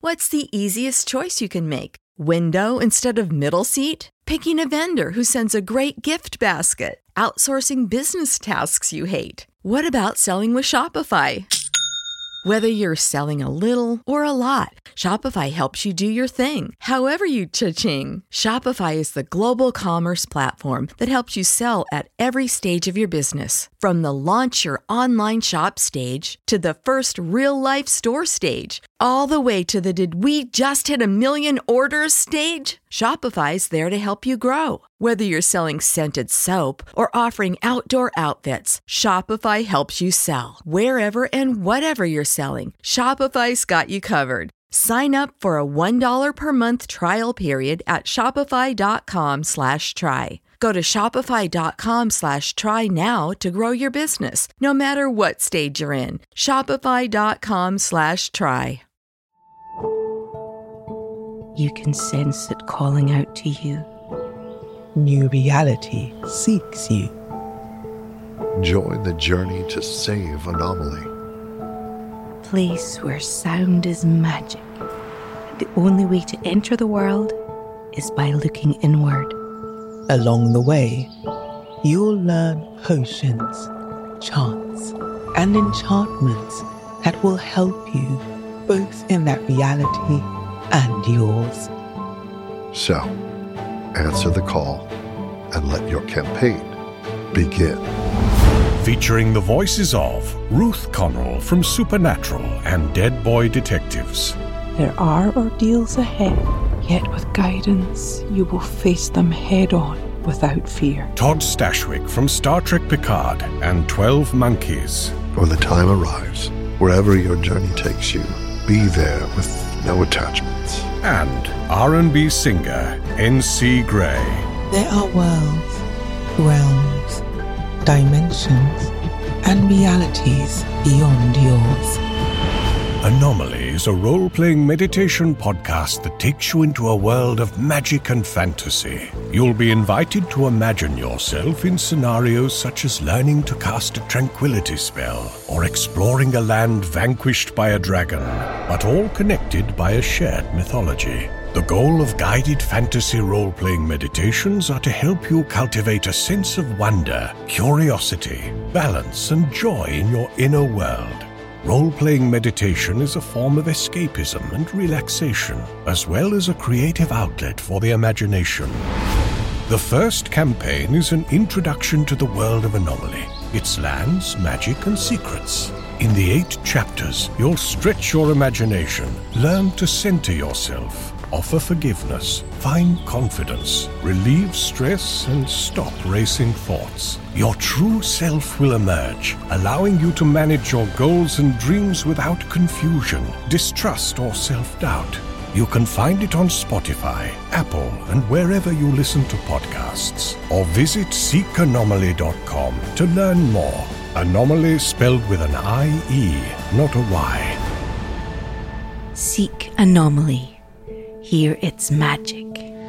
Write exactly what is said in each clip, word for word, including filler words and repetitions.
What's the easiest choice you can make? Window instead of middle seat? Picking a vendor who sends a great gift basket? Outsourcing business tasks you hate? What about selling with Shopify? Whether you're selling a little or a lot, Shopify helps you do your thing, however you cha-ching. Shopify is the global commerce platform that helps you sell at every stage of your business. From the launch your online shop stage to the first real-life store stage, all the way to the did we just hit a million orders stage. Shopify's there to help you grow. Whether you're selling scented soap or offering outdoor outfits, Shopify helps you sell. Wherever and whatever you're selling, Shopify's got you covered. Sign up for a one dollar per month trial period at shopify.com slash try. Go to shopify.com slash try now to grow your business, no matter what stage you're in. Shopify.com slash try. You can sense it calling out to you. New reality seeks you. Join the journey to save Anomaly. Place where sound is magic. The only way to enter the world is by looking inward. Along the way, you'll learn potions, chants, and enchantments that will help you both in that reality and yours. So, answer the call and let your campaign begin. Featuring the voices of Ruth Connell from Supernatural and Dead Boy Detectives. There are ordeals ahead, yet with guidance, you will face them head on without fear. Todd Stashwick from Star Trek Picard and twelve Monkeys. When the time arrives, wherever your journey takes you, be there with no attachments. And R and B singer N C Gray. There are worlds, realms, dimensions, and realities beyond yours. Anomaly is a role-playing meditation podcast that takes you into a world of magic and fantasy. You'll be invited to imagine yourself in scenarios such as learning to cast a tranquility spell or exploring a land vanquished by a dragon, but all connected by a shared mythology. The goal of guided fantasy role-playing meditations are to help you cultivate a sense of wonder, curiosity, balance, and joy in your inner world. Role-playing meditation is a form of escapism and relaxation, as well as a creative outlet for the imagination. The first campaign is an introduction to the world of Anomaly, its lands, magic, and secrets. In the eight chapters, you'll stretch your imagination, learn to center yourself, offer forgiveness, find confidence, relieve stress, and stop racing thoughts. Your true self will emerge, allowing you to manage your goals and dreams without confusion, distrust, or self-doubt. You can find it on Spotify, Apple, and wherever you listen to podcasts. Or visit seek anomaly dot com to learn more. Anomaly spelled with an I E, not a Y. Seek Anomaly. Hear its magic.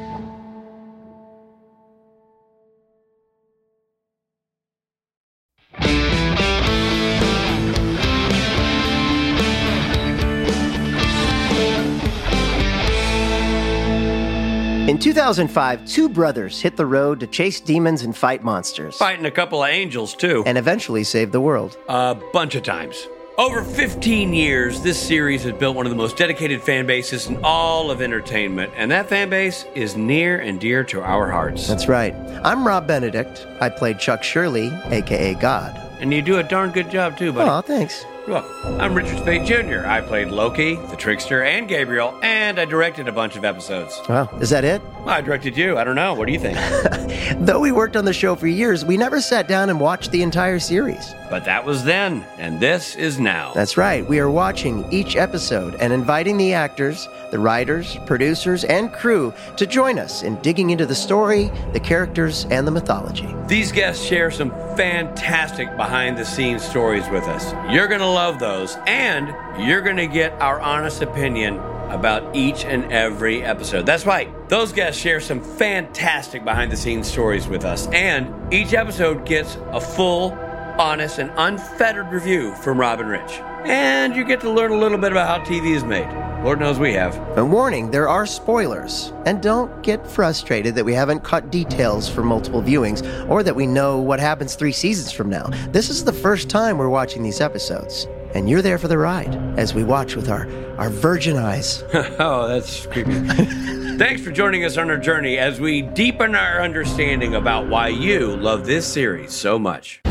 In two thousand five, two brothers hit the road to chase demons and fight monsters. Fighting a couple of angels, too. And eventually save the world. A bunch of times. Over fifteen years, this series has built one of the most dedicated fan bases in all of entertainment, and that fan base is near and dear to our hearts. That's right. I'm Rob Benedict. I played Chuck Shirley, a k a. God. And you do a darn good job, too, buddy. Aw, thanks. Well, I'm Richard Spade Junior I played Loki, the Trickster, and Gabriel, and I directed a bunch of episodes. Wow, is that it? Well, I directed you. I don't know. What do you think? Though we worked on the show for years, we never sat down and watched the entire series. But that was then, and this is now. That's right. We are watching each episode and inviting the actors, the writers, producers, and crew to join us in digging into the story, the characters, and the mythology. These guests share some fantastic behind-the-scenes stories with us. You're going to love those, and you're going to get our honest opinion about each and every episode. That's right. Those guests share some fantastic behind-the-scenes stories with us, and each episode gets a full, honest, and unfettered review from Rob and Rich. And you get to learn a little bit about how T V is made. Lord knows we have. A warning, there are spoilers. And don't get frustrated that we haven't cut details for multiple viewings or that we know what happens three seasons from now. This is the first time we're watching these episodes. And you're there for the ride as we watch with our, our virgin eyes. Oh, that's creepy. Thanks for joining us on our journey as we deepen our understanding about why you love this series so much.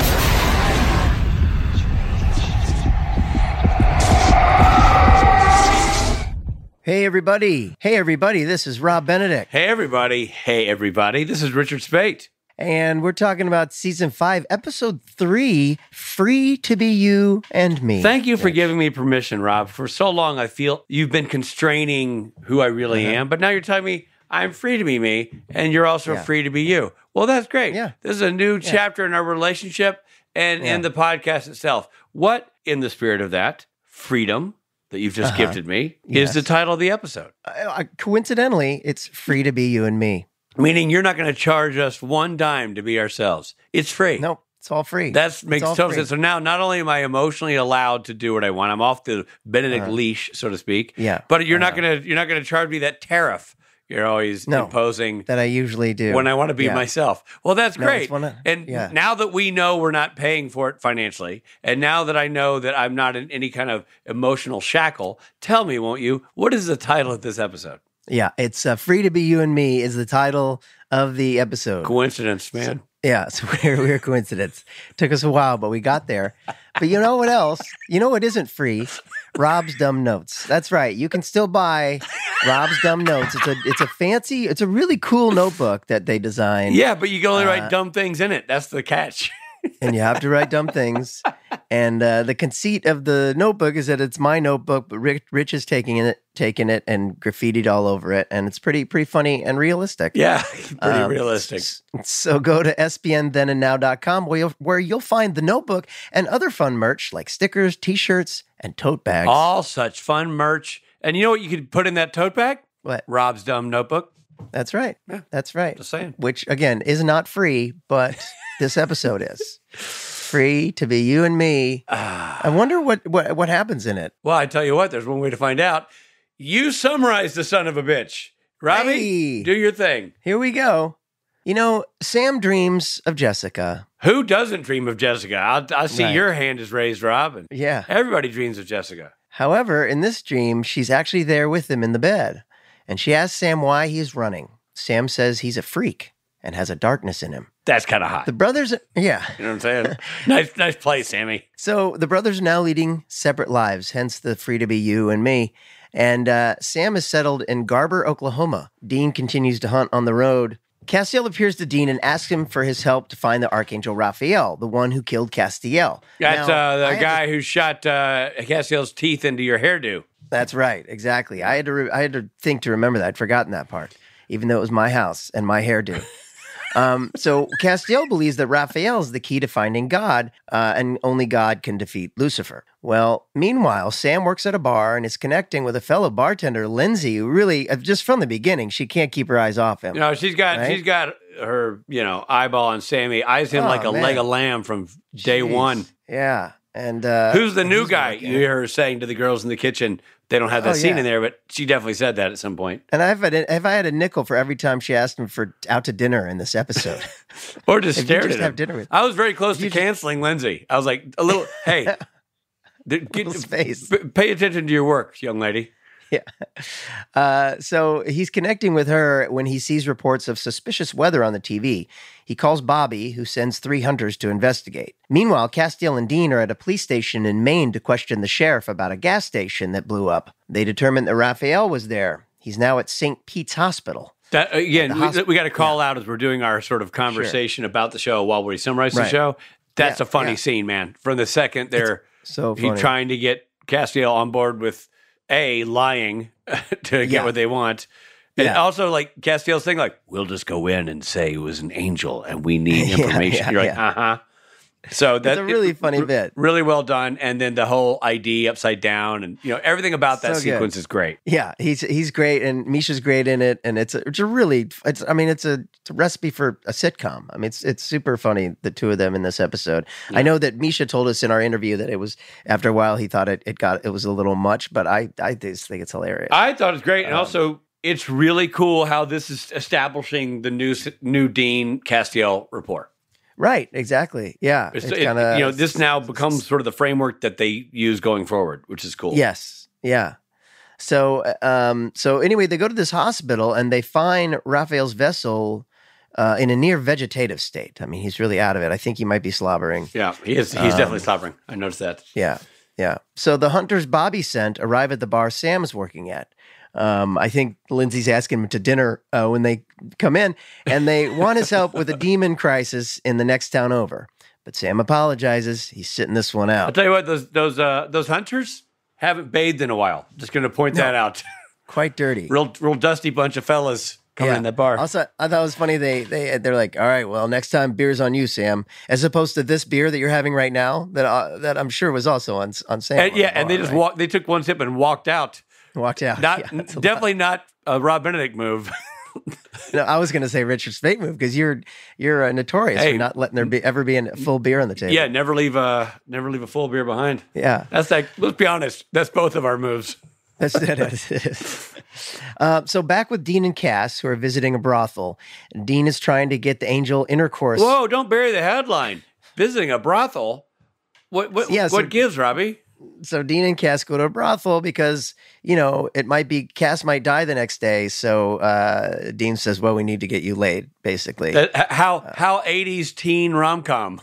Hey, everybody. Hey, everybody. This is Rob Benedict. Hey, everybody. Hey, everybody. This is Richard Spate. And we're talking about season five, episode three, Free to Be You and Me. Thank you for giving me permission, Rob. For so long, I feel you've been constraining who I really uh-huh. am, but now you're telling me I'm free to be me, and you're also yeah. free to be you. Well, that's great. Yeah. This is a new yeah. chapter in our relationship and yeah. in the podcast itself. What, in the spirit of that, freedom that you've just uh-huh. gifted me, yes. is the title of the episode. Uh, coincidentally, it's Free to Be You and Me. Meaning you're not going to charge us one dime to be ourselves. It's free. Nope, it's all free. That makes total sense. So now not only am I emotionally allowed to do what I want, I'm off the Benedict uh, leash, so to speak. Yeah. But you're uh, not going to you're not going to charge me that tariff you're always no, imposing that I usually do when I want to be yeah. myself. Well, that's no, great. Wanna, and yeah. now that we know we're not paying for it financially, and now that I know that I'm not in any kind of emotional shackle, tell me, won't you, what is the title of this episode? Yeah, it's uh, Free to Be You and Me is the title of the episode. Coincidence, man. So, yeah, so we're, we're coincidence. Took us a while, but we got there. But you know what else? You know what isn't free? Rob's Dumb Notes. That's right. You can still buy Rob's Dumb Notes. It's a it's a fancy, it's a really cool notebook that they designed. Yeah, but you can only uh, write dumb things in it. That's the catch. And you have to write dumb things. And uh, the conceit of the notebook is that it's my notebook, but Rich, Rich is taking it, taking it and graffitied all over it, and it's pretty, pretty funny and realistic. Yeah, pretty um, realistic. So go to S B N then and now dot com where you'll, where you'll find the notebook and other fun merch like stickers, T-shirts, and tote bags. All such fun merch. And you know what you could put in that tote bag? What? Rob's Dumb Notebook. That's right. Yeah, that's right. Just saying. Which again is not free, but this episode is. Free to be you and me. I wonder what, what what happens in it. Well, I tell you what, there's one way to find out. You summarize the son of a bitch. Robbie, hey, do your thing. Here we go. You know, Sam dreams of Jessica. Who doesn't dream of Jessica? I'll, I see right. your hand is raised, Robin. Yeah. Everybody dreams of Jessica. However, in this dream, she's actually there with him in the bed. And she asks Sam why he is running. Sam says he's a freak and has a darkness in him. That's kind of hot. The brothers, yeah. You know what I'm saying? nice nice play, Sammy. So the brothers are now leading separate lives, hence the Free to Be You and Me. And uh, Sam is settled in Garber, Oklahoma. Dean continues to hunt on the road. Castiel appears to Dean and asks him for his help to find the Archangel Raphael, the one who killed Castiel. That's now, uh, the guy to... who shot uh, Castiel's teeth into your hairdo. That's right, exactly. I had to re- I had to think to remember that. I'd forgotten that part, even though it was my house and my hairdo. um, so Castiel believes that Raphael is the key to finding God, uh, and only God can defeat Lucifer. Well, meanwhile, Sam works at a bar and is connecting with a fellow bartender, Lindsay, who really, just from the beginning, she can't keep her eyes off him. You know, she's got right? she's got her, you know, eyeball on Sammy, eyes him oh, like a man. leg of lamb from day Jeez. one. Yeah. And uh, who's the new guy? You hear her saying to the girls in the kitchen. They don't have that oh, scene yeah. in there, but she definitely said that at some point. And I've had a, if I had a nickel for every time she asked him for out to dinner in this episode, or just stared just at him. Have dinner with I was very close to canceling just... Lindsay. I was like, a little, hey, get, space. Pay attention to your work, young lady. Yeah. Uh, so he's connecting with her when he sees reports of suspicious weather on the T V. He calls Bobby, who sends three hunters to investigate. Meanwhile, Castiel and Dean are at a police station in Maine to question the sheriff about a gas station that blew up. They determine that Raphael was there. He's now at Saint Pete's Hospital. That, again, we, hosp- we got to call yeah. out as we're doing our sort of conversation sure. about the show while we summarize right. the show. That's yeah, a funny yeah. scene, man. From the second they're so he trying to get Castiel on board with A, lying to get yeah. what they want. And yeah. also, like, Castiel's thing, like, we'll just go in and say it was an angel and we need information. yeah, yeah, You're like, yeah. uh-huh. So that's a really funny r- bit. Really well done. And then the whole I D upside down and, you know, everything about that So good. sequence is great. Yeah, he's he's great, and Misha's great in it, and it's a, it's a really, it's I mean, it's a, it's a recipe for a sitcom. I mean, it's it's super funny, the two of them in this episode. Yeah. I know that Misha told us in our interview that it was, after a while, he thought it, it got, it was a little much, but I, I just think it's hilarious. I thought it was great. And Um, also, it's really cool how this is establishing the new new Dean Castiel rapport. Right, exactly. Yeah. It's, It's it- kinda, you know, this now becomes sort of the framework that they use going forward, which is cool. Yes. Yeah. So, um, so anyway, they go to this hospital and they find Raphael's vessel uh, in a near vegetative state. I mean, he's really out of it. I think he might be slobbering. Yeah, he is. He's Um, definitely slobbering. I noticed that. Yeah. Yeah. So the hunters Bobby sent arrive at the bar Sam is working at. Um, I think Lindsay's asking him to dinner uh, when they come in, and they want his help with a demon crisis in the next town over. But Sam apologizes. He's sitting this one I'll out. tell you what; those those uh, those hunters haven't bathed in a while. Just going to point No. that out. Quite dirty. real real dusty bunch of fellas coming in that bar. Also, I thought it was funny. They they they're like, all right, well, next time beer's on you, Sam, as opposed to this beer that you're having right now that uh, that I'm sure was also on on Sam. And, on yeah, the and they bar, just right? walked. They took one sip and walked out. walked out. Not Yeah, that's a lot. definitely not a Rob Benedict move. No, I was going to say Richard's fake move because you're you're uh, notorious Hey. for not letting there be ever be a full beer on the table. Yeah, never leave a never leave a full beer behind. yeah. That's like. Let's be honest. That's both of our moves. That's that is. Uh, so back with Dean and Cass, who are visiting a brothel. Dean is trying to get the angel intercourse. Whoa! Don't bury the headline. Visiting a brothel. What what Yeah, what so- gives, Robbie? So Dean and Cass go to a brothel because, you know, it might be Cass might die the next day. So uh, Dean says, well, we need to get you laid, basically. That, h- how how eighties teen rom com.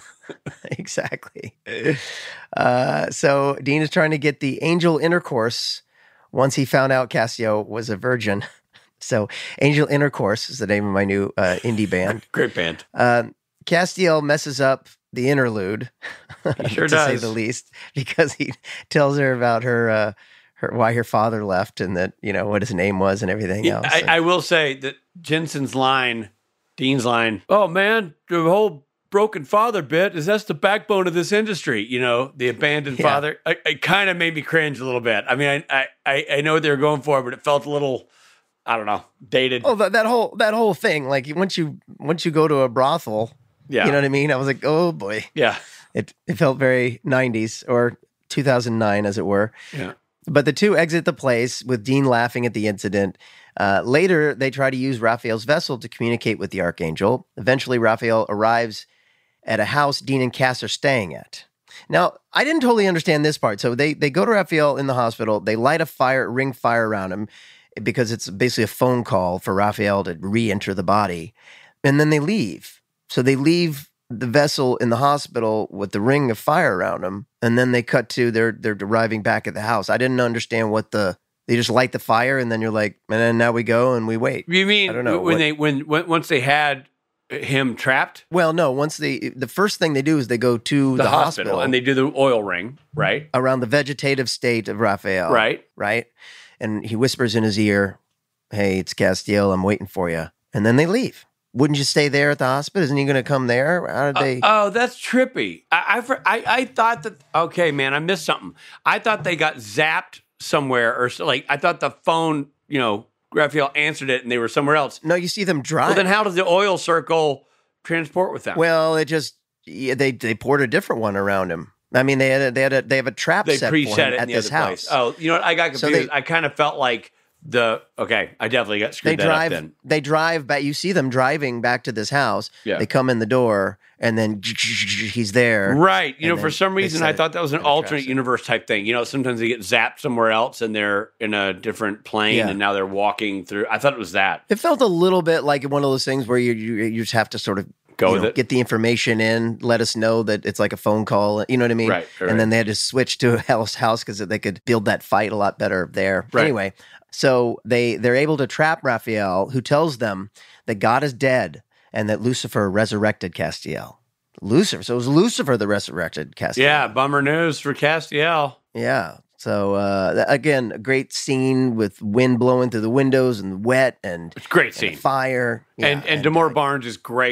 Exactly. Uh, so Dean is trying to get the angel intercourse once he found out Cassio was a virgin. So Angel Intercourse is the name of my new uh, indie band. Great band. Uh, Castiel messes up the interlude, He sure to say does. the least, because he tells her about her, uh, her why her father left and that, you know, what his name was and everything Yeah, else. I, I will say that Jensen's line, Dean's line. Oh man, the whole broken father bit is that's the backbone of this industry. You know, the abandoned Yeah. father. I- It kind of made me cringe a little bit. I mean, I, I I know what they were going for, but it felt a little, I don't know, dated. oh, that, that whole that whole thing, like once you once you go to a brothel, yeah, you know what I mean? I was like, oh boy. yeah, It it felt very nineties or two thousand nine, as it were. yeah. But the two exit the place with Dean laughing at the incident. Uh, later, they try to use Raphael's vessel to communicate with the Archangel. Eventually, Raphael arrives at a house Dean and Cass are staying at. Now, I didn't totally understand this part. So they they go to Raphael in the hospital. They light a fire, ring fire around him because it's basically a phone call for Raphael to re-enter the body. And then they leave. So they leave the vessel in the hospital with the ring of fire around them, and then they cut to they're they're arriving back at the house. I didn't understand what the they just light the fire, and then you're like, and then now we go and we wait. You mean I don't know, when what- they when, when once they had him trapped Well, no. Once they the first thing they do is they go to the, the, hospital, and they do the oil ring, right? around the vegetative state of Raphael, Right. right, and he whispers in his ear, "Hey, it's Castiel. I'm waiting for you." And then they leave. Wouldn't you stay there at the hospital? Isn't he going to come there? How did they? Oh, that's trippy. I, I for- I I thought that. Okay, man, I missed something. I thought they got zapped somewhere, or so, like I thought the phone, you know, Raphael answered it, and they were somewhere else. no, you see them drive. Well, then how does the oil circle transport with them? Well, it just yeah, they they poured a different one around him. I mean, they had a, they had a, they have a trap they set for him preset it in at the this other house. place. Oh, you know what? I got So confused. they- I kind of felt like the okay. I definitely got They screwed that drive. up then. They drive back. You see them driving back to this house. Yeah. They come in the door, and then he's there. Right. You know, And for then some they reason, set I it thought that was an in a trap alternate set. universe type thing. You know, sometimes they get zapped somewhere else and they're in a different plane Yeah. and now they're walking through. I thought it was that. It felt a little bit like one of those things where you you, you just have to sort of Go you with know, it. get the information in, let us know that it's like a phone call. You know what I mean? Right, right, And then right. they had to switch to a house house because they could build that fight a lot better there. Right. Anyway, so they they're able to trap Raphael, who tells them that God is dead and that Lucifer resurrected Castiel. Lucifer. So it was Lucifer that resurrected Castiel. Yeah. Bummer news for Castiel. Yeah. So uh, th- again, a great scene with wind blowing through the windows and wet and, It's a great and scene. fire. Yeah, and and Demore uh, Barnes is great.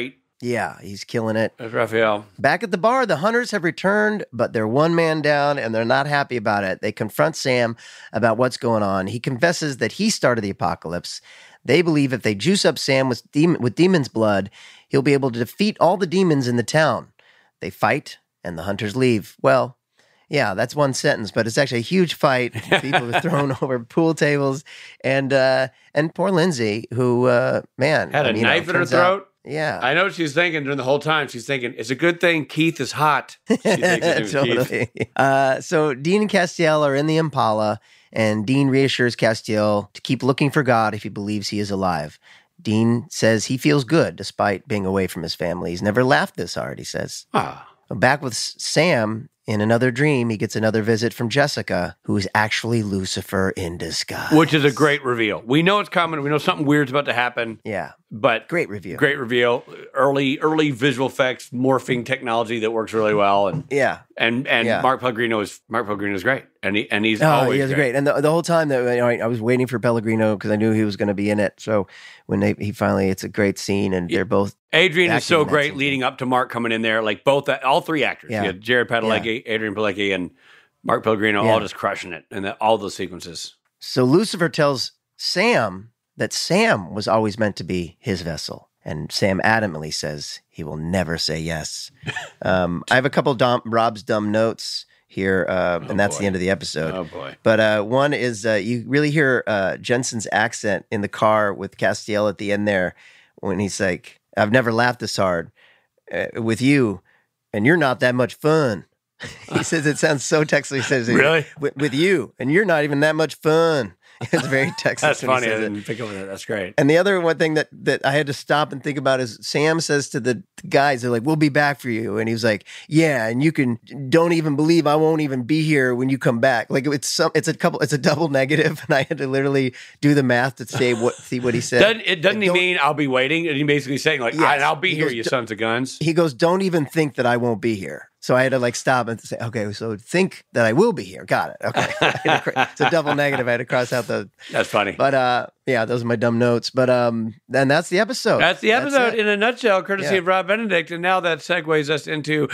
Yeah, he's killing it. That's Raphael. Back at the bar, the hunters have returned, but they're one man down and they're not happy about it. They confront Sam about what's going on. He confesses that he started the apocalypse. They believe if they juice up Sam with, demon, with demon's blood, he'll be able to defeat all the demons in the town. They fight, and the hunters leave. Well, yeah, that's one sentence, but it's actually a huge fight. People are thrown over pool tables. And uh, and poor Lindsay, who, uh, man. Had a I mean, knife you know, in her turns out- throat? Yeah. I know what she's thinking during the whole time. She's thinking, it's a good thing Keith is hot. She thinks his name is Keith. Totally. Uh, so Dean and Castiel are in the Impala, and Dean reassures Castiel to keep looking for God if he believes he is alive. Dean says he feels good despite being away from his family. He's never laughed this hard, he says. Ah. Back with Sam, in another dream, he gets another visit from Jessica, who is actually Lucifer in disguise. Which is a great reveal. We know it's coming. We know something weird's about to happen. Yeah. But Great reveal. Great reveal. Early early visual effects, morphing technology that works really well. And Yeah. and and Yeah. Mark Pellegrino is Mark Pellegrino is great. And he and he's Oh, always he was great. great. And the, the whole time that you know, I, I was waiting for Pellegrino because I knew he was going to be in it. So when they, he finally, it's a great scene, and they're both Adrian is acting so in that great scene. leading up to Mark coming in there. Like both, all three actors. Yeah. You had Jared Padalecki, Adrian Pilecki, and Mark Pellegrino Yeah. all just crushing it. And the, all those sequences. So Lucifer tells Sam that Sam was always meant to be his vessel. And Sam adamantly says he will never say yes. um, I have a couple dumb, Rob's dumb notes here, uh, and that's boy. the end of the episode. Oh, boy. But uh, one is uh, you really hear uh, Jensen's accent in the car with Castiel at the end there when he's like, I've never laughed this hard uh, with you, and you're not that much fun. He says it sounds so Texas. He says, Really? With, with you, and you're not even that much fun. It's very Texas. That's when he funny. I says it. didn't pick up on that. That's great. And the other one thing that, that I had to stop and think about is Sam says to the guys, they're like, we'll be back for you. And he was like, yeah, and you can, don't even believe I won't even be here when you come back. Like it's some, it's a couple, it's a double negative. And I had to literally do the math to say what, see what he said. Doesn't, it doesn't he Don't- mean I'll be waiting? And he basically saying like, Yes. "I- I'll be He here, goes, you "D- sons of guns. He goes, don't even think that I won't be here. So I had to like stop and say, okay, so think that I will be here. Got it. Okay. I had to cr- it's a double negative. I had to cross out the, That's funny. but uh, yeah, those are my dumb notes. But um, then that's the episode. That's the episode it. in a nutshell, courtesy Yeah. of Rob Benedict. And now that segues us into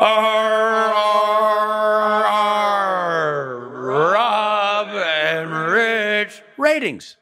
our Rob and Rich ratings.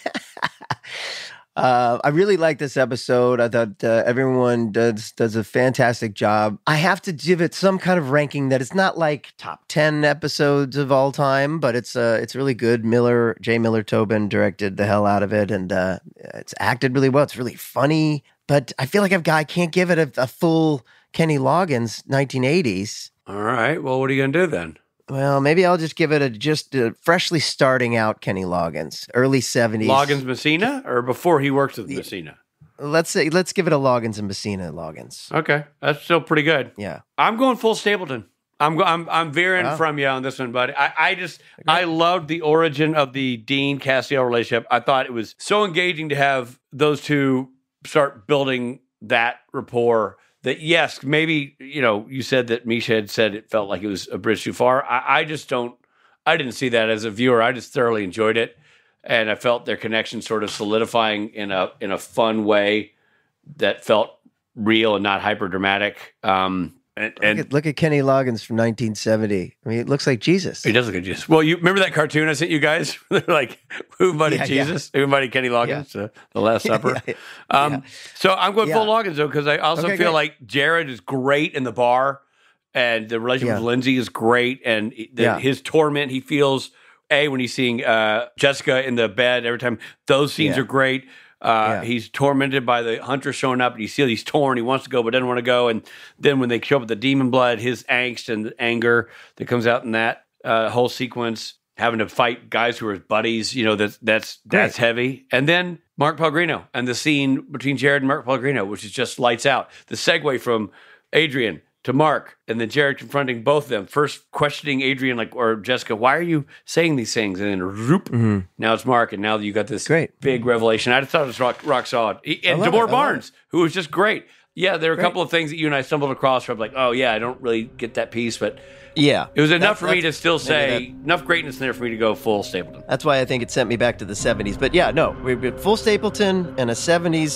Uh, I really like this episode. I thought uh, everyone does does a fantastic job. I have to give it some kind of ranking that it's not like top ten episodes of all time, but it's uh, it's really good. Miller, J. Miller Tobin directed the hell out of it, and uh, it's acted really well. It's really funny, but I feel like I've got, I can't give it a, a full Kenny Loggins nineteen eighties. All right. Well, what are you going to do then? Well, maybe I'll just give it a just a freshly starting out Kenny Loggins, early seventies. Loggins Messina or before he worked with Messina? Let's say let's give it a Loggins and Messina Loggins. Okay. That's still pretty good. Yeah. I'm going full Stapleton. I'm go- I'm I'm veering Wow. from you on this one, buddy. I, I just I loved the origin of the Dean Castiel relationship. I thought it was so engaging to have those two start building that rapport. That yes, maybe you know you said that Misha had said it felt like it was a bridge too far. I, I just don't. I didn't see that as a viewer. I just thoroughly enjoyed it, and I felt their connection sort of solidifying in a in a fun way that felt real and not hyper dramatic. Um, and, and Look at, look at Kenny Loggins from nineteen seventy. I mean, it looks like Jesus. He does look like Jesus. Well, you remember that cartoon I sent you guys? They're like, who invited Yeah, yeah. Jesus? Who invited Kenny Loggins? Uh, the Last Supper. Yeah, um, yeah. So I'm going full Yeah. Loggins, though, because I also Okay, feel great. like Jared is great in the bar, and the relationship Yeah. with Lindsay is great, and the, Yeah. his torment he feels, A, when he's seeing uh, Jessica in the bed every time. Those scenes Yeah. are great. Uh, Yeah. He's tormented by the hunter showing up, and you see he's torn. He wants to go, but doesn't want to go. And then when they show up with the demon blood, his angst and anger that comes out in that uh, whole sequence, having to fight guys who are his buddies, you know, that's that's that's heavy. And then Mark Pellegrino and the scene between Jared and Mark Pellegrino, which is just lights out. The segue from Adrian to Mark, and then Jared confronting both of them. First questioning Adrian, like, or Jessica, why are you saying these things? And then, roop, now it's Mark, and now you got this Great. big revelation. I just thought it was rock, rock solid. He- And love it. I DeMore love Barnes, who was just great. Yeah, there are a couple of things that you and I stumbled across where I'm like, oh, yeah, I don't really get that piece, but Yeah. it was enough That's- for me to that's- still maybe say, enough greatness in there for me to go full Stapleton. That's why I think it sent me back to the seventies. But yeah, no, we we- full Stapleton and a seventies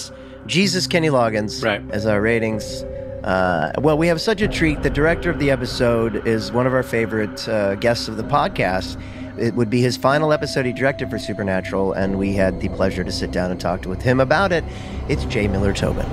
Jesus Kenny Loggins Right. as our ratings. Uh, well, we have such a treat. The director of the episode is one of our favorite uh, guests of the podcast. It would be his final episode he directed for Supernatural, and we had the pleasure to sit down and talk with him about it. It's J. Miller Tobin.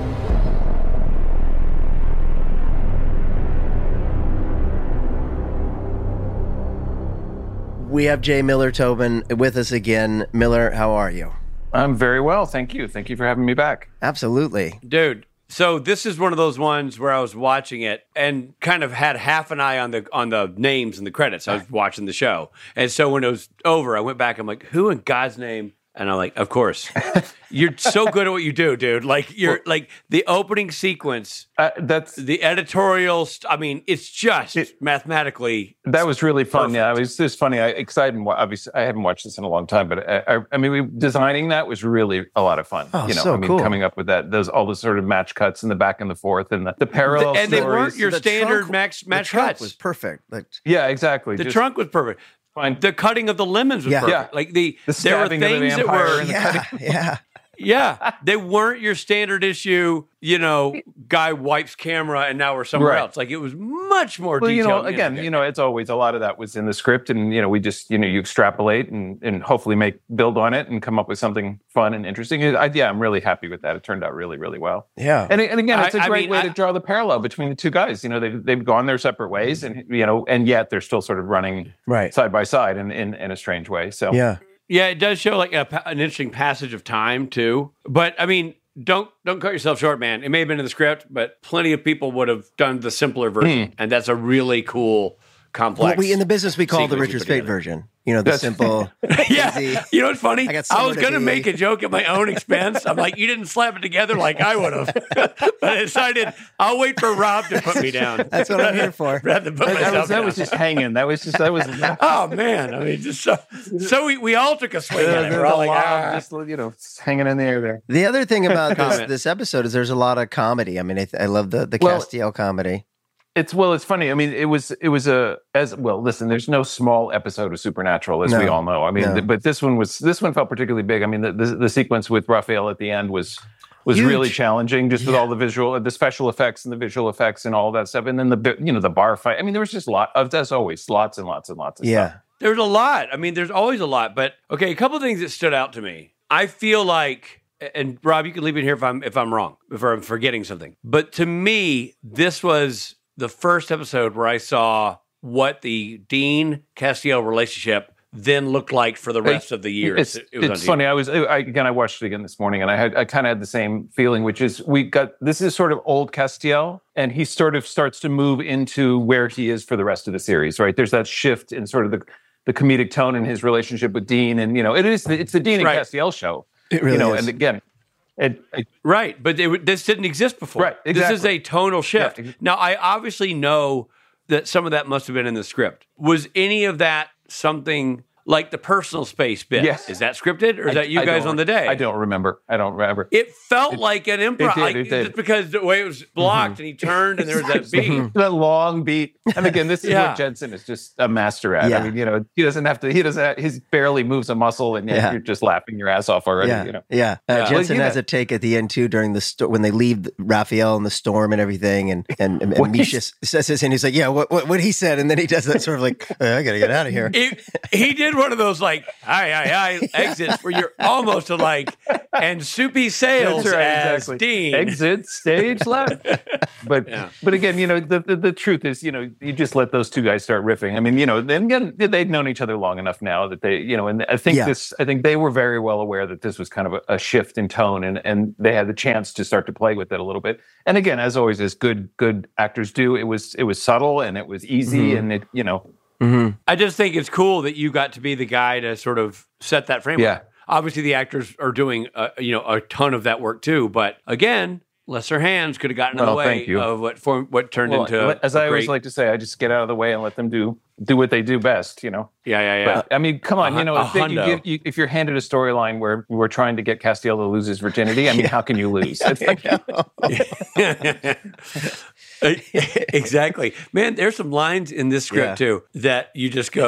We have J. Miller Tobin with us again. Miller, how are you? I'm very well, thank you. Thank you for having me back. Absolutely. Dude, so this is one of those ones where I was watching it and kind of had half an eye on the on the names and the credits. I was watching the show. And so when it was over, I went back, I'm like, who in God's name? And I'm like, of course. You're so good at what you do, dude. Like, you're like the opening sequence, Uh, that's the editorial, st- I mean, it's just It- mathematically. That was really fun. Perfect. Yeah, it was just funny. I, excited. Obviously, I haven't watched this in a long time, but I, I, I mean, we, designing that was really a lot of fun. Oh, you know, so I mean, cool. coming up with that, those all the sort of match cuts in the back and the forth, and the, the parallel and they stories. weren't your The standard trunk- match, match the trunk cuts. was perfect. Like, Yeah, exactly. The Just trunk was perfect. fine. The cutting of the lemons was Yeah. perfect. Yeah. Like the, The there were stabbing of the things that vampire were, and the yeah, yeah. yeah, they weren't your standard issue, you know, guy wipes camera and now we're somewhere Right. else. Like it was much more Well, you know, detailed. again, you know, it's always a lot of that was in the script, and you know, we just, you know, you extrapolate and, and hopefully make build on it and come up with something fun and interesting. I, yeah, I'm really happy with that. It turned out really, really well. Yeah. And, and again, it's a I- I great mean, way I- to draw the parallel between the two guys. You know, they've they've gone their separate ways, and you know, and yet they're still sort of running Right. side by side in in, in a strange way. So Yeah. Yeah, it does show like a, pa- an interesting passage of time too. But I mean, don't don't cut yourself short, man. It may have been in the script, but plenty of people would have done the simpler version, and that's a really cool, complex. What we in the business we call the sequence you Richard put Speight together. version. You know, the That's- simple. Yeah, easy. you know what's funny? I got I, somewhere was to going to be. make a joke at my own expense. I'm like, you didn't slap it together like I would have. But I decided I'll wait for Rob to put me down. That's what I'm here for. Rather than put that, myself was, that down. was just hanging. That was just that was. Oh man, I mean, just so, so we, we all took a swing at it. We're all like, ah. just you know, hanging in the air there. The other thing about this, Comment. this episode is there's a lot of comedy. I mean, I, th- I love the the Well- Castiel comedy. It's well, it's funny. I mean, it was it was a as well. Listen, there's no small episode of Supernatural, as we No. all know. I mean, No. th- but this one was this one felt particularly big. I mean, the the, the sequence with Raphael at the end was was Huge. really challenging, just with Yeah. all the visual, the special effects and the visual effects and all that stuff. And then the bi- you know the bar fight. I mean, there was just a lot of as always, lots and lots and lots of Yeah. stuff. There's a lot. I mean, there's always a lot. But okay, a couple of things that stood out to me. I feel like, and Rob, you can leave it here if I'm if I'm wrong, if I'm forgetting something. But to me, this was the first episode where I saw what the Dean Castiel relationship then looked like for the rest of the year. It's, it was on it's T V. funny. I was I, again. I watched it again this morning, and I had I kind of had the same feeling, which is we got this is sort of old Castiel, and he sort of starts to move into where he is for the rest of the series. Right? There's that shift in sort of the the comedic tone in his relationship with Dean, and you know, it is the, it's the Dean and Right. Castiel show. It really you know, is. and again, it, it, Right, but it, this didn't exist before. Right, This is exactly. a tonal shift. Yeah. Now, I obviously know that some of that must have been in the script. Was any of that something like the personal space bit? Yes. Is that scripted, or is I- that you I guys don't- on the day? I don't remember. I don't remember. It felt like an improv, it did, like, it did. just because the way it was blocked and he turned and there was that beat. That long beat, and again, this is Yeah. what Jensen is just a master at. Yeah. I mean, you know, he doesn't have to. He doesn't. Have, he barely moves a muscle, and yet Yeah. you're just laughing your ass off already. Yeah, You know. yeah. Uh, Yeah. Jensen Well, you has know- a take at the end too during the sto- when they leave Raphael in the storm and everything, and and, and, What and Misha is- says this, and he's like, "Yeah, what, what what he said," and then he does that sort of like, oh, "I gotta get out of here." It, he did one of those like hi hi hi exits where you're almost to like and Soupy Sales That's right, as exactly. Dean. Exit stage left. But Yeah. but again, you know, the, the the truth is, you know, you just let those two guys start riffing. I mean, you know, then again, they'd known each other long enough now that they, you know, and I think Yeah. this, I think they were very well aware that this was kind of a, a shift in tone, and and they had the chance to start to play with it a little bit. And again, as always, as good good actors do, it was it was subtle and it was easy, Mhm. and it, you know, I just think it's cool that you got to be the guy to sort of set that framework. Yeah. Obviously, the actors are doing uh, you know a ton of that work too. But again, lesser hands could have gotten in Well, the way thank you. of what form, what turned well, into. as a I always great- like to say, I just get out of the way and let them do do what they do best. You know. yeah, yeah, yeah. But, I mean, come on, A you know, hu- if, they, a you hundo. give, you, if you're handed a storyline where we're trying to get Castiel to lose his virginity, I mean, how can you lose? It's like, exactly, man. There's some lines in this script Yeah. too that you just go,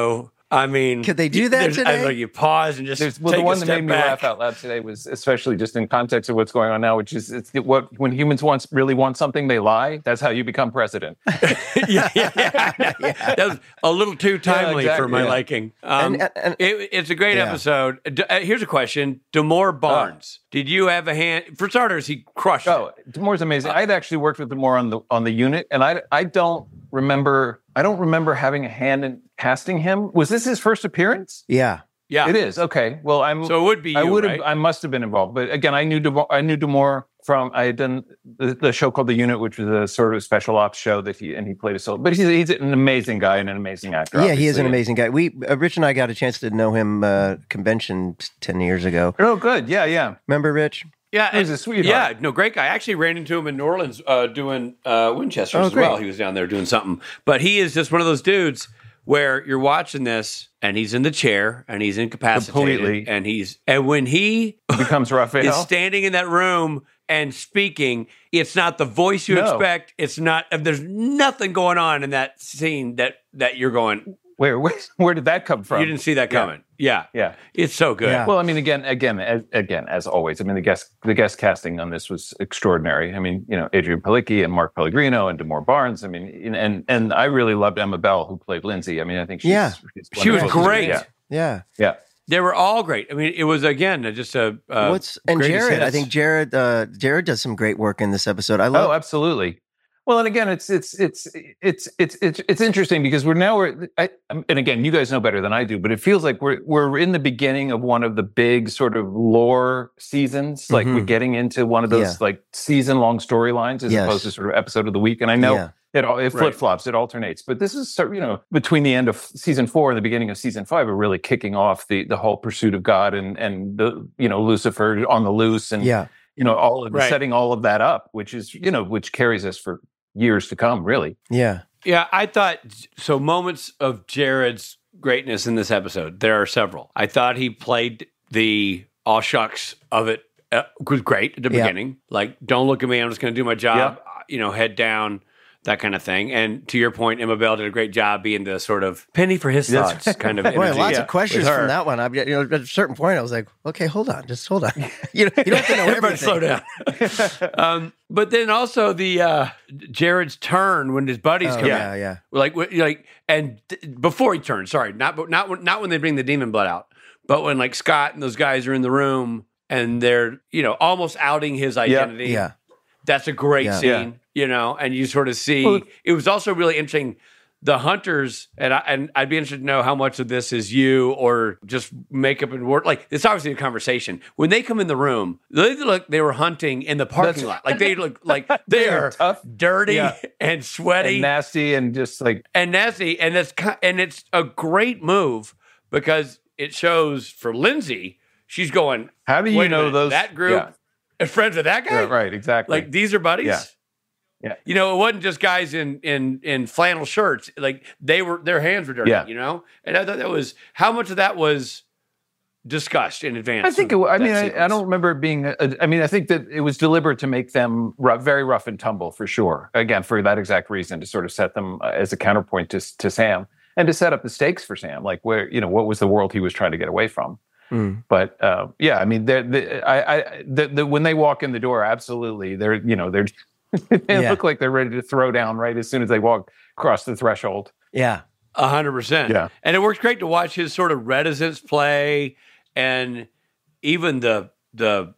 I mean, could they do that there's- I- today? Like you pause and just There's, well, take the one a that step made me back. laugh out loud today was especially just in context of what's going on now, which is it's what when humans want really want something, they lie. That's how you become president. yeah, yeah, yeah, yeah. That was a little too timely exactly, for my yeah. liking. Um, And- and- it, it's a great Yeah. episode. D- uh, here's a question: Demore Barnes, did you have a hand? For starters, he crushed Oh, it. Demore's amazing. I'd actually worked with Demore on the on the unit, and I I don't remember I don't remember having a hand in casting him. Was this his first appearance? Yeah. Yeah, It is. Okay. Well, I'm So it would be you, I would have right? I must have been involved. But again, I knew Demore, I knew Demore from I had done the, the show called The Unit, which was a sort of special ops show that he and he played a solo. But he's he's an amazing guy and an amazing actor. Yeah, he is obviously. an amazing guy. We uh, Rich and I got a chance to know him uh, convention ten years ago. Oh, good. Yeah, yeah. Remember, Rich? Yeah, He's and- a sweetheart. Yeah, no, great guy. I actually ran into him in New Orleans uh, doing uh, Winchester Oh, as well. great. He was down there doing something. But he is just one of those dudes where you're watching this and he's in the chair and he's incapacitated. Completely. And he's and when he Becomes Raphael. is standing in that room and speaking, it's not the voice you No. expect. It's not. There's nothing going on in that scene that that you're going. Where, where where did that come from? You didn't see that Yeah. coming. Yeah, Yeah. it's so good. Yeah. Well, I mean, again, again, as, again, as always, I mean, the guest the guest casting on this was extraordinary. I mean, you know, Adrian Palicki and Mark Pellegrino and Demore Barnes. I mean, and and I really loved Emma Bell, who played Lindsay. I mean, I think she's, Yeah. she's She was wonderful. great. Yeah, Yeah. yeah. They were all great. I mean, it was again just a uh, What's and greatest Jared? I hits. think Jared. Uh, Jared does some great work in this episode. I love. Oh, absolutely. Well, and again, it's it's it's it's it's it's it's interesting because we're now we're I, and again, you guys know better than I do, but it feels like we're we're in the beginning of one of the big sort of lore seasons. Like Mhm. we're getting into one of those Yeah. like season long storylines as Yes. opposed to sort of episode of the week. And I know Yeah. it all it Right. flip flops, it alternates, but this is sort of, you know, between the end of season four and the beginning of season five, we're really kicking off the the whole pursuit of God and and the you know Lucifer on the loose and Yeah. you know all of Right. setting all of that up, which is you know which carries us for years to come, really. Yeah. Yeah, I thought so. Moments of Jared's greatness in this episode. There are several. I thought he played the all shucks of it uh, was great at the Yeah. beginning. Like, don't look at me. I'm just going to do my job. uh, You know, head down, that kind of thing. And to your point, Emma Bell did a great job being the sort of penny for his Yes. thoughts kind of Boy, energy. lots yeah, of questions with her. from that one. I, you know, at a certain point, I was like, okay, hold on, just hold on. you, know, you don't have to know Everybody everything. slow down. um, but then also the uh, Jared's turn when his buddies Oh, come yeah, in. yeah. Like, wh- like, and th- before he turns, sorry, not but not when- not when they bring the demon blood out, but when like Scott and those guys are in the room and they're you know almost outing his identity. Yeah. That's a great Yeah. scene, Yeah. you know, and you sort of see. Well- it was also really interesting. The hunters, and I, and I'd be interested to know how much of this is you or just makeup and work. Like it's obviously a conversation. When they come in the room, they look they were hunting in the parking That's- lot. Like they look like they They are are tough. dirty Yeah. and sweaty And nasty and just like and nasty, and it's ki- and it's a great move because it shows for Lindsay. She's going. how do you Wait a know minute, those that group Yeah. is friends with that guy? Yeah, right, exactly. Like these are buddies. Yeah. Yeah. You know, it wasn't just guys in in in flannel shirts. Like they were, their hands were dirty. Yeah. You know, and I thought that was how much of that was discussed in advance. I think. It, of I that mean, I, I sequence? don't remember it being. A, I mean, I think that it was deliberate to make them rough, very rough and tumble for sure. Again, for that exact reason, to sort of set them uh, as a counterpoint to to Sam and to set up the stakes for Sam. Like where you know what was the world he was trying to get away from. Mm. But uh, yeah, I mean, they're, they, I, I, the, the, when they walk in the door, absolutely, they're you know they're they Yeah. look like they're ready to throw down right as soon as they walk across the threshold. Yeah. A hundred percent. Yeah. And it works great to watch his sort of reticence play and even the the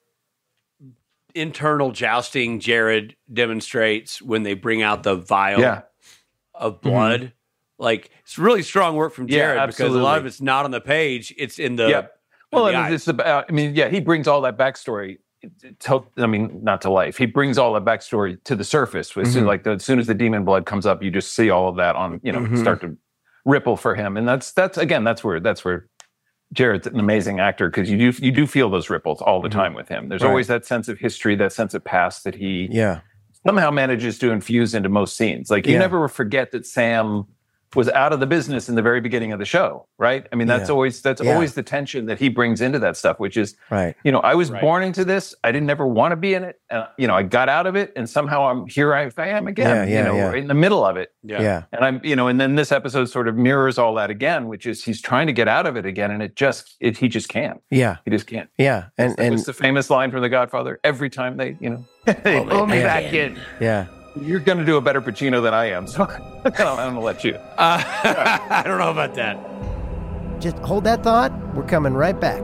internal jousting Jared demonstrates when they bring out the vial Yeah. of blood. Like it's really strong work from Yeah, Jared because a lot absolutely. of it's not on the page. It's in the Yeah. Well, in the I mean, eyes. it's about. I mean, yeah, he brings all that backstory. To, I mean, not to life. He brings all that backstory to the surface. As soon, Mhm. like the, as soon as the demon blood comes up, you just see all of that on. You know, Mhm. start to ripple for him, and that's that's again, that's where that's where Jared's an amazing actor because you do you do feel those ripples all the Mhm. time with him. There's Right. always that sense of history, that sense of past that he Yeah. somehow manages to infuse into most scenes. Like you Yeah. never forget that Sam was out of the business in the very beginning of the show, right? I mean, that's Yeah. always that's Yeah. always the tension that he brings into that stuff, which is, Right. you know, I was Right. born into this. I didn't ever want to be in it. And, you know, I got out of it and somehow I'm here I, I am again, Yeah, yeah, you know, yeah. in the middle of it. Yeah. Yeah. And I'm, you know, and then this episode sort of mirrors all that again, which is he's trying to get out of it again. And it just, it, he just can't. Yeah. He just can't. Yeah. And, And and it's the famous line from The Godfather. Every time they, you know, they pull me back back in. yeah. You're going to do a better Pacino than I am. So I'm going to let you. Uh, I don't know about that. Just hold that thought. We're coming right back.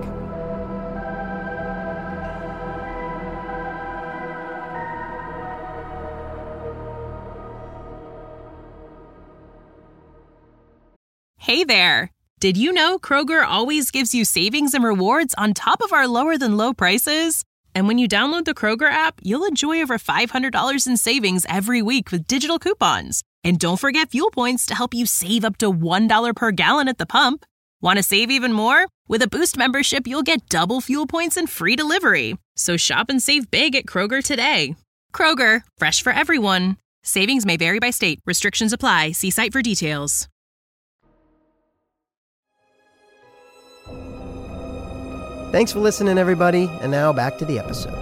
Hey there! Did you know Kroger always gives you savings and rewards on top of our lower than low prices? And when you download the Kroger app, you'll enjoy over five hundred dollars in savings every week with digital coupons. And don't forget fuel points to help you save up to one dollar per gallon at the pump. Want to save even more? With a Boost membership, you'll get double fuel points and free delivery. So shop and save big at Kroger today. Kroger, fresh for everyone. Savings may vary by state. Restrictions apply. See site for details. Thanks for listening, everybody. And now back to the episode.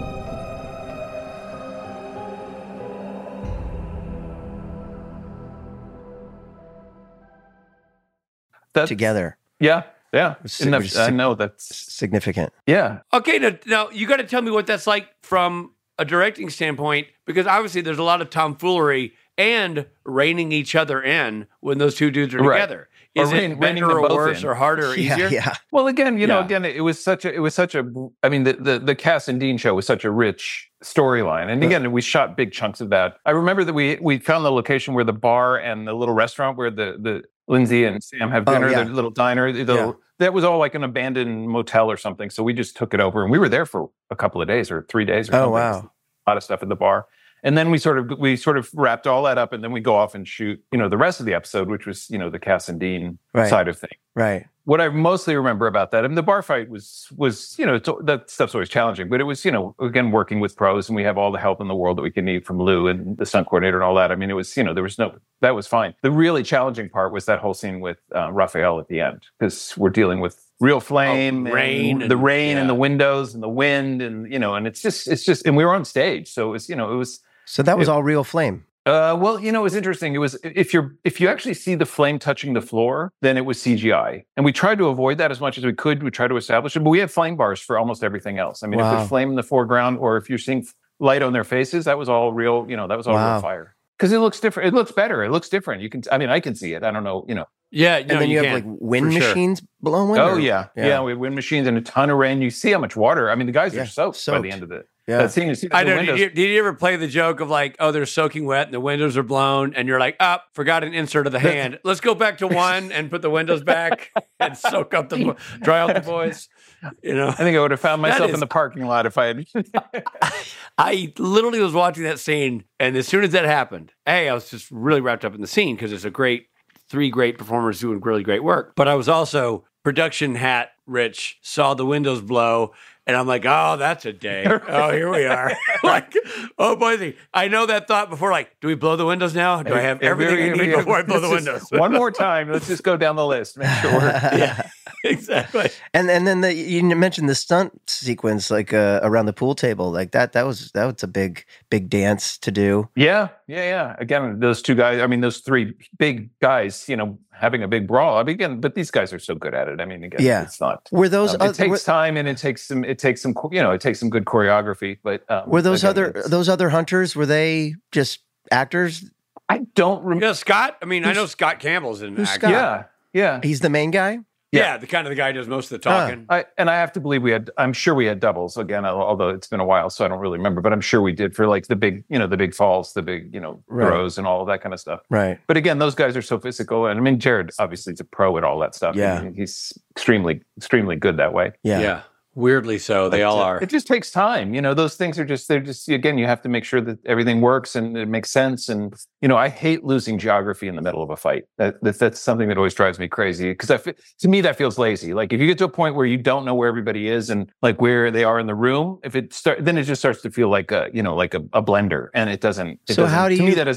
That's, Together. Yeah. Yeah. Which- Enough- which is I sig- know that's, Significant. yeah. Okay, now, now you got to tell me what that's like from a directing standpoint, because obviously there's a lot of tomfoolery and reining each other in when those two dudes are Right. together. Or Is rein- it reining better them or both worse in. or harder or Yeah. easier? Yeah. Well, again, you know, Yeah. again, it was such a, it was such a, I mean, the, the, the Cass and Dean show was such a rich storyline. And again, we shot big chunks of that. I remember that we, we found the location where the bar and the little restaurant where the, the Lindsay and Sam have Oh, dinner, yeah. the little diner, the, Yeah. that was all like an abandoned motel or something. So we just took it over and we were there for a couple of days or three days or Oh, something. wow. A lot of stuff at the bar. And then we sort of we sort of wrapped all that up, and then we go off and shoot, you know, the rest of the episode, which was, you know, the Cass and Dean Right. side of things. Right. What I mostly remember about that, I mean, the bar fight was was you know it's, that stuff's always challenging, but it was, you know, again, working with pros, and we have all the help in the world that we can need from Lou and the stunt coordinator and all that. I mean, it was, you know, there was no that was fine. The really challenging part was that whole scene with uh, Raphael at the end, because we're dealing with real flame, Oh, rain and the and- rain yeah. and the windows and the wind, and you know, and it's just it's just, and we were on stage, so it was, you know, it was. So that was It- all real flame. Uh, well, you know, it was interesting. It was if you're if you actually see the flame touching the floor, then it was C G I, and we tried to avoid that as much as we could. We tried to establish it, but we have flame bars for almost everything else. I mean, if Wow. there's flame in the foreground, or if you're seeing light on their faces, that was all real. You know, that was all Wow. real fire. Because it looks different. It looks better. It looks different. You can. I mean, I can see it. I don't know. You know. Yeah, And no, then you, have can, like wind for sure. machines blowing. Oh or- yeah. yeah, We had wind machines and a ton of rain. You see how much water. I mean, the guys Yeah, are soaked, by soaked. the end of it. Yeah. That scene, you see I the know. windows. Did you, did you ever play the joke of like, oh, they're soaking wet and the windows are blown, and you're like, up, forgot an insert of the hand. Let's go back to one and put the windows back and soak up the, dry out the boys. You know, I think I would have found That myself is- in the parking lot if I had. I literally was watching that scene, and as soon as that happened, hey, I was just really wrapped up in the scene because it's a great, three great performers doing really great work. But I was also production hat rich, saw the windows blow, and I'm like, oh, that's a day. Oh, here we are. Like, oh boy, I know that thought before. Like, do we blow the windows now? Do I have everything I need before I blow the Let's windows? just- One more time. Let's just go down the list. Make sure we're. Yeah, exactly. And and then the, you mentioned the stunt sequence, like uh, around the pool table, like that. That was that was a big big dance to do. Yeah, yeah, yeah. Again, those two guys. I mean, those three big guys. You know, having a big brawl. I mean, again, but these guys are so good at it. I mean, again, Yeah. it's not. Were those um, oth- it takes were, time and it takes some. It takes some. You know, it takes some good choreography. But um, were those again, other it's- those other hunters? Were they just actors? I don't remember. Yeah, Scott. I mean, I know Scott Campbell's an who's actor. Scott? Yeah, yeah. He's the main guy. Yeah, the kind of the guy who does most of the talking. I, and I have to believe we had, I'm sure we had doubles again, al- although it's been a while, so I don't really remember, but I'm sure we did for like the big, you know, the big falls, the big, you know, Right. throws and all of that kind of stuff. Right. But again, those guys are so physical. And I mean, Jared obviously is a pro at all that stuff. Yeah. I mean, he's extremely, extremely good that way. Yeah. yeah. Weirdly so. They But, all uh, are. It just takes time. You know, those things are just, they're just, again, you have to make sure that everything works and it makes sense. And, you know, I hate losing geography in the middle of a fight. That, that That's something that always drives me crazy because I, fe- to me, that feels lazy. Like if you get to a point where you don't know where everybody is and like where they are in the room, if it start, then it just starts to feel like a, you know, like a, a blender and it doesn't, it So doesn't, how do to you- me, that doesn't,